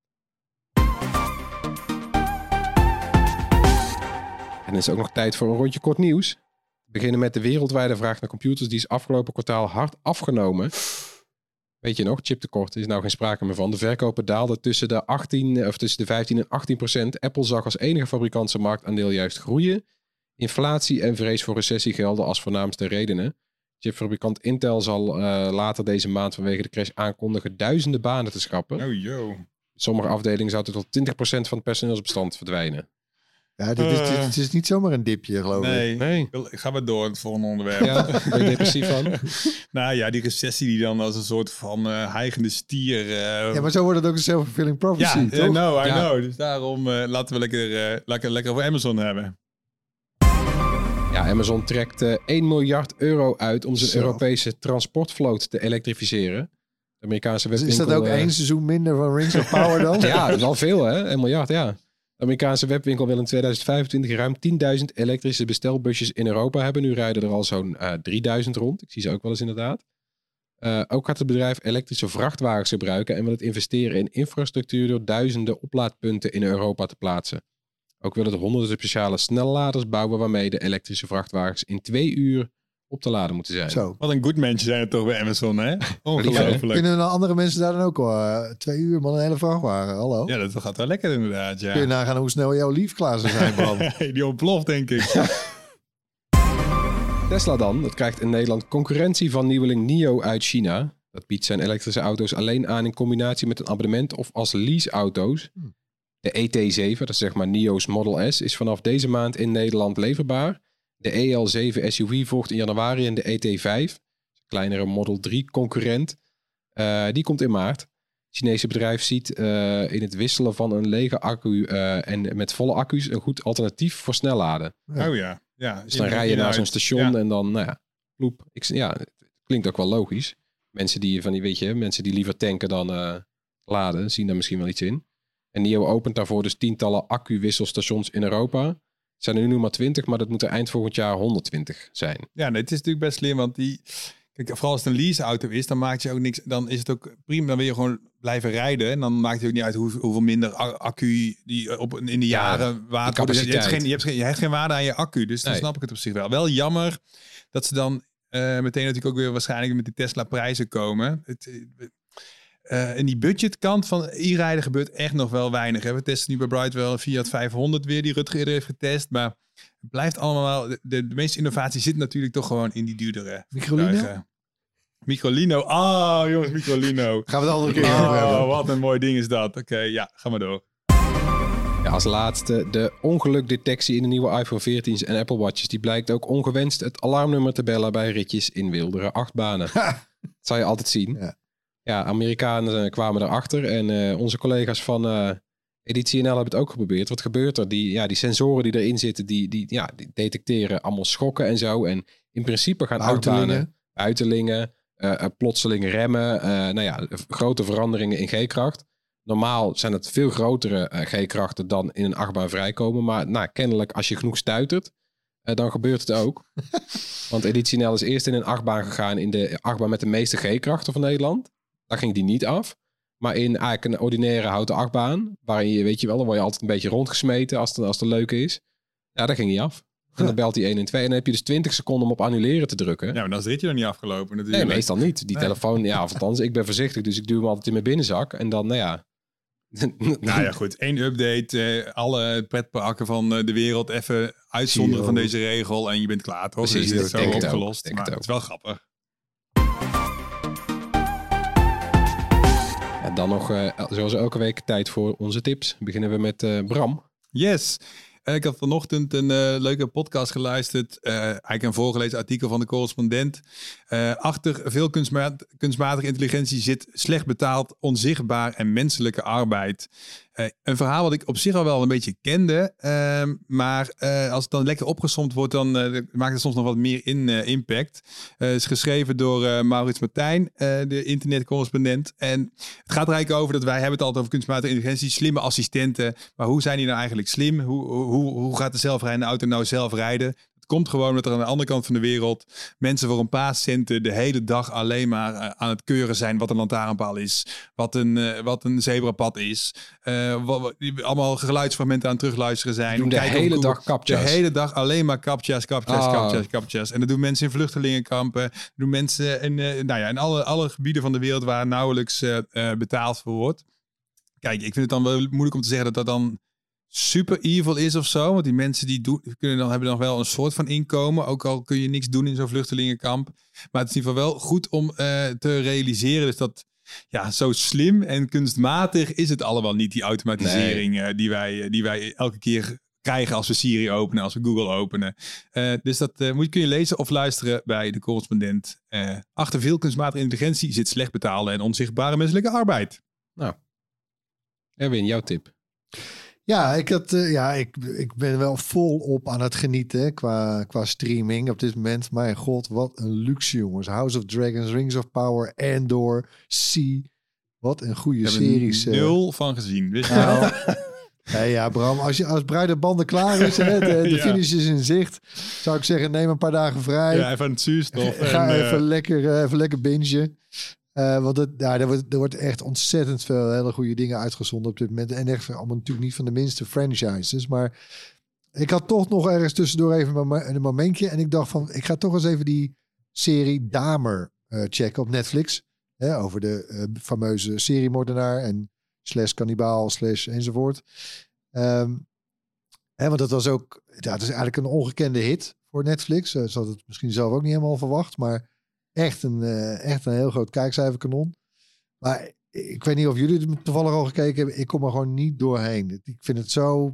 En er is ook nog tijd voor een rondje kort nieuws. We beginnen met de wereldwijde vraag naar computers. Die is afgelopen kwartaal hard afgenomen. Weet je nog, chiptekort is nou geen sprake meer van. De verkopen daalden tussen de 15 en 18%. Apple zag als enige fabrikant zijn marktaandeel juist groeien. Inflatie en vrees voor recessie gelden als voornaamste redenen. Chipfabrikant Intel zal later deze maand vanwege de crash aankondigen duizenden banen te schrappen. Oh, yo. Sommige afdelingen zouden tot 20% van het personeelsbestand verdwijnen. Ja, het is niet zomaar een dipje, geloof ik. Nee. Ga maar door het volgende onderwerp. Ja, ben je depressief van? Nou ja, die recessie die dan als een soort van hijgende stier... Ja, maar zo wordt het ook een self-fulfilling prophecy, ja, toch? I know. Dus daarom laten we lekker over Amazon hebben. Ja, Amazon trekt 1 miljard euro uit om zijn Europese transportvloot te elektrificeren. De Amerikaanse webwinkel... Is dat ook 1 seizoen minder van Rings of Power dan? Ja, dat is wel veel hè, 1 miljard, ja. De Amerikaanse webwinkel wil in 2025 ruim 10.000 elektrische bestelbusjes in Europa hebben. Nu rijden er al zo'n 3.000 rond. Ik zie ze ook wel eens inderdaad. Ook gaat het bedrijf elektrische vrachtwagens gebruiken en wil het investeren in infrastructuur door duizenden oplaadpunten in Europa te plaatsen. Ook wil het honderden speciale snelladers bouwen waarmee de elektrische vrachtwagens in 2 uur op te laden moeten zijn. Zo. Wat een good mensen zijn het toch bij Amazon, hè? Ongelooflijk. Kunnen andere mensen daar dan ook al 2 uur man een hele vrachtwagen? Hallo? Ja, dat gaat wel lekker inderdaad, ja. Kun je nagaan hoe snel jouw lief klaar zou zijn, Bram? Die ontploft, denk ik. Tesla dan, dat krijgt in Nederland concurrentie van nieuweling NIO uit China. Dat biedt zijn elektrische auto's alleen aan in combinatie met een abonnement of als leaseauto's. De ET7, dat is zeg maar NIO's Model S, is vanaf deze maand in Nederland leverbaar. De EL7 SUV volgt in januari en de ET5, een kleinere Model 3 concurrent, die komt in maart. Het Chinese bedrijf ziet in het wisselen van een lege accu en met volle accu's een goed alternatief voor snelladen. Oh ja. Dus dan rij je naar zo'n station en dan, ploep. Het klinkt ook wel logisch. Mensen die liever tanken dan laden, zien daar misschien wel iets in. En NIO opent daarvoor dus tientallen accu-wisselstations in Europa. zijn er nu maar 20, maar dat moet er eind volgend jaar 120 zijn. Ja, nee, het is natuurlijk best slim, want kijk, vooral als het een leaseauto is, dan maakt je ook niks. Dan is het ook prima, dan wil je gewoon blijven rijden. En dan maakt het ook niet uit hoeveel minder accu die in de jaren water. Dus je hebt geen waarde aan je accu, dus dan snap ik het op zich wel. Wel jammer dat ze dan meteen natuurlijk ook weer waarschijnlijk met die Tesla prijzen komen. In die budgetkant van e-rijden gebeurt echt nog wel weinig. Hè? We testen nu bij Bright wel een Fiat 500 weer, die Rutger eerder heeft getest. Maar het blijft allemaal wel... De meeste innovatie zit natuurlijk toch gewoon in die duurdere Microlino? Microlino. Ah, jongens, Microlino. Gaan we de andere keer over hebben. Wat een mooi ding is dat. Oké, ja, ga maar door. Ja, als laatste de ongelukdetectie in de nieuwe iPhone 14's en Apple Watches. Die blijkt ook ongewenst het alarmnummer te bellen bij ritjes in wildere achtbanen. Dat zou je altijd zien. Ja, Amerikanen kwamen erachter en onze collega's van Editie NL hebben het ook geprobeerd. Wat gebeurt er? Die sensoren die erin zitten, die detecteren allemaal schokken en zo. En in principe gaan achtbanen, buitelingen, plotseling remmen, grote veranderingen in G-kracht. Normaal zijn het veel grotere G-krachten dan in een achtbaan vrijkomen. Maar kennelijk als je genoeg stuitert, dan gebeurt het ook. Want Editie NL is eerst in een achtbaan gegaan in de achtbaan met de meeste G-krachten van Nederland. Daar ging die niet af. Maar in eigenlijk een ordinaire houten achtbaan, waarin je, weet je wel, dan word je altijd een beetje rondgesmeten als het leuk is. Ja, daar ging hij af. En dan belt hij 112 en dan heb je dus 20 seconden om op annuleren te te Ja, maar dan is het ritje nog niet afgelopen natuurlijk. Nee, meestal niet. Die telefoon, ja, of althans, ik ben voorzichtig, dus ik duw hem altijd in mijn binnenzak. En dan, Nou ja, goed. 1 update. Alle pretparken van de wereld even uitzonderen van deze regel. En je bent klaar, toch? Precies, dus het is zo opgelost. Maar het is wel grappig. En dan nog, zoals elke week, tijd voor onze tips. Beginnen we met Bram. Yes. Ik had vanochtend een leuke podcast geluisterd. Eigenlijk een voorgelezen artikel van de correspondent. Achter veel kunstmatige intelligentie zit slecht betaald, onzichtbaar en menselijke arbeid. Een verhaal wat ik op zich al wel een beetje kende. Maar als het dan lekker opgesomd wordt, dan maakt het soms nog wat meer impact. Het is geschreven door Maurits Martijn, de internetcorrespondent. En het gaat er eigenlijk over dat wij hebben het altijd over kunstmatige intelligentie, slimme assistenten. Maar hoe zijn die nou eigenlijk slim? Hoe gaat de zelfrijdende auto nou zelf rijden? Het komt gewoon dat er aan de andere kant van de wereld mensen voor een paar centen de hele dag alleen maar aan het keuren zijn wat een lantaarnpaal is, wat een zebrapad is. Allemaal geluidsfragmenten aan het terugluisteren zijn. Doen de hele dag captcha's. De hele dag alleen maar captcha's. En dat doen mensen in vluchtelingenkampen. Doen mensen in alle gebieden van de wereld waar nauwelijks betaald voor wordt. Kijk, ik vind het dan wel moeilijk om te zeggen dat dan super evil is of zo. Want die mensen hebben dan wel een soort van inkomen. Ook al kun je niks doen in zo'n vluchtelingenkamp. Maar het is in ieder geval wel goed om te realiseren. Dus dat zo slim en kunstmatig is het allemaal niet. Die automatisering die wij elke keer krijgen als we Siri openen, als we Google openen. Dus dat kun je lezen of luisteren bij de correspondent. Achter veel kunstmatige intelligentie zit slecht betaalde en onzichtbare menselijke arbeid. Nou, Erwin, jouw tip. Ja, ik ben wel volop aan het genieten qua streaming op dit moment. Mijn god, wat een luxe, jongens. House of Dragons, Rings of Power, Andor, Sea. Wat een goede series. Ik heb er 0 van gezien. Wist je wel? Ja, Bram, als bruidenbanden klaar is en de finish is in zicht, zou ik zeggen, neem een paar dagen vrij. Ja, even aan het zuurstof. Ga even lekker bingen. Want er wordt echt ontzettend veel hele goede dingen uitgezonden op dit moment. En echt allemaal natuurlijk niet van de minste franchises. Maar ik had toch nog ergens tussendoor even een momentje. En ik dacht van, ik ga toch eens even die serie Dahmer checken op Netflix. Over de fameuze seriemoordenaar en /kannibaal enzovoort. Want dat was ook, het is eigenlijk een ongekende hit voor Netflix. Ze had het misschien zelf ook niet helemaal verwacht, maar echt een heel groot kijkcijferkanon. Maar ik weet niet of jullie het toevallig al gekeken hebben. Ik kom er gewoon niet doorheen. Ik vind het zo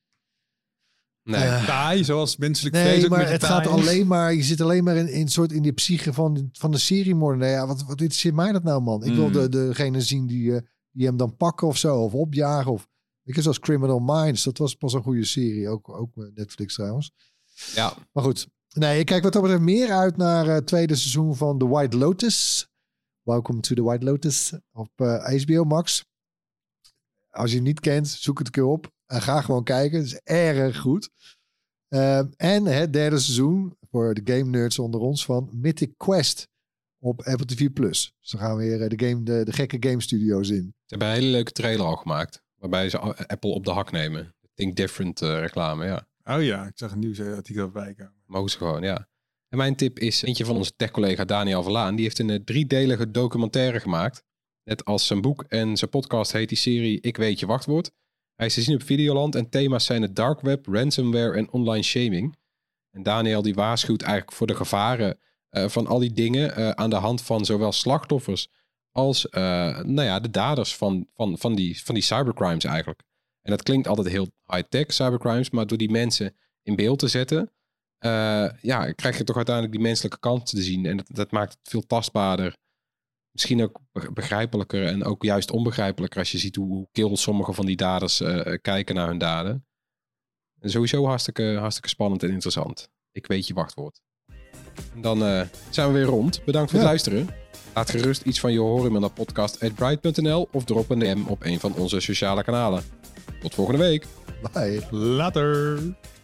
taai, zoals menselijk vlees. Nee, maar het gaat alleen maar. Je zit alleen maar in die psyche van de seriemoordenaar. Ja, wat interesseert mij dat nou, man? Ik wil degene zien die hem dan pakken of zo, of opjagen. Of ik zoals Criminal Minds. Dat was pas een goede serie, ook Netflix trouwens. Ja, maar goed. Nee, ik kijk wat dat betreft meer uit naar het tweede seizoen van The White Lotus. Welcome to the White Lotus op HBO Max. Als je hem niet kent, zoek het een keer op. En ga gewoon kijken. Het is erg goed. En het derde seizoen, voor de game nerds onder ons, van Mythic Quest op Apple TV+. Dus dan gaan we weer de gekke game studio's in. Ze hebben een hele leuke trailer al gemaakt. Waarbij ze Apple op de hak nemen. Think Different reclame, ja. Oh ja, ik zag een nieuwsartikel erbij komen. Mogen ze gewoon, ja. En mijn tip is eentje van onze tech-collega Daniel Verlaan. Die heeft een 3-delige documentaire gemaakt. Net als zijn boek en zijn podcast heet die serie Ik Weet Je Wachtwoord. Hij is te zien op Videoland en thema's zijn het dark web, ransomware en online shaming. En Daniel die waarschuwt eigenlijk voor de gevaren van al die dingen aan de hand van zowel slachtoffers als de daders van die cybercrimes eigenlijk. En dat klinkt altijd heel high-tech cybercrimes, maar door die mensen in beeld te zetten, krijg je toch uiteindelijk die menselijke kant te zien. En dat maakt het veel tastbaarder. Misschien ook begrijpelijker en ook juist onbegrijpelijker als je ziet hoe kil sommige van die daders kijken naar hun daden. En sowieso hartstikke spannend en interessant. Ik weet je wachtwoord. En dan zijn we weer rond. Bedankt voor het luisteren. Laat gerust iets van je horen naar podcast@bright.nl of drop een DM op een van onze sociale kanalen. Tot volgende week. Bye. Later.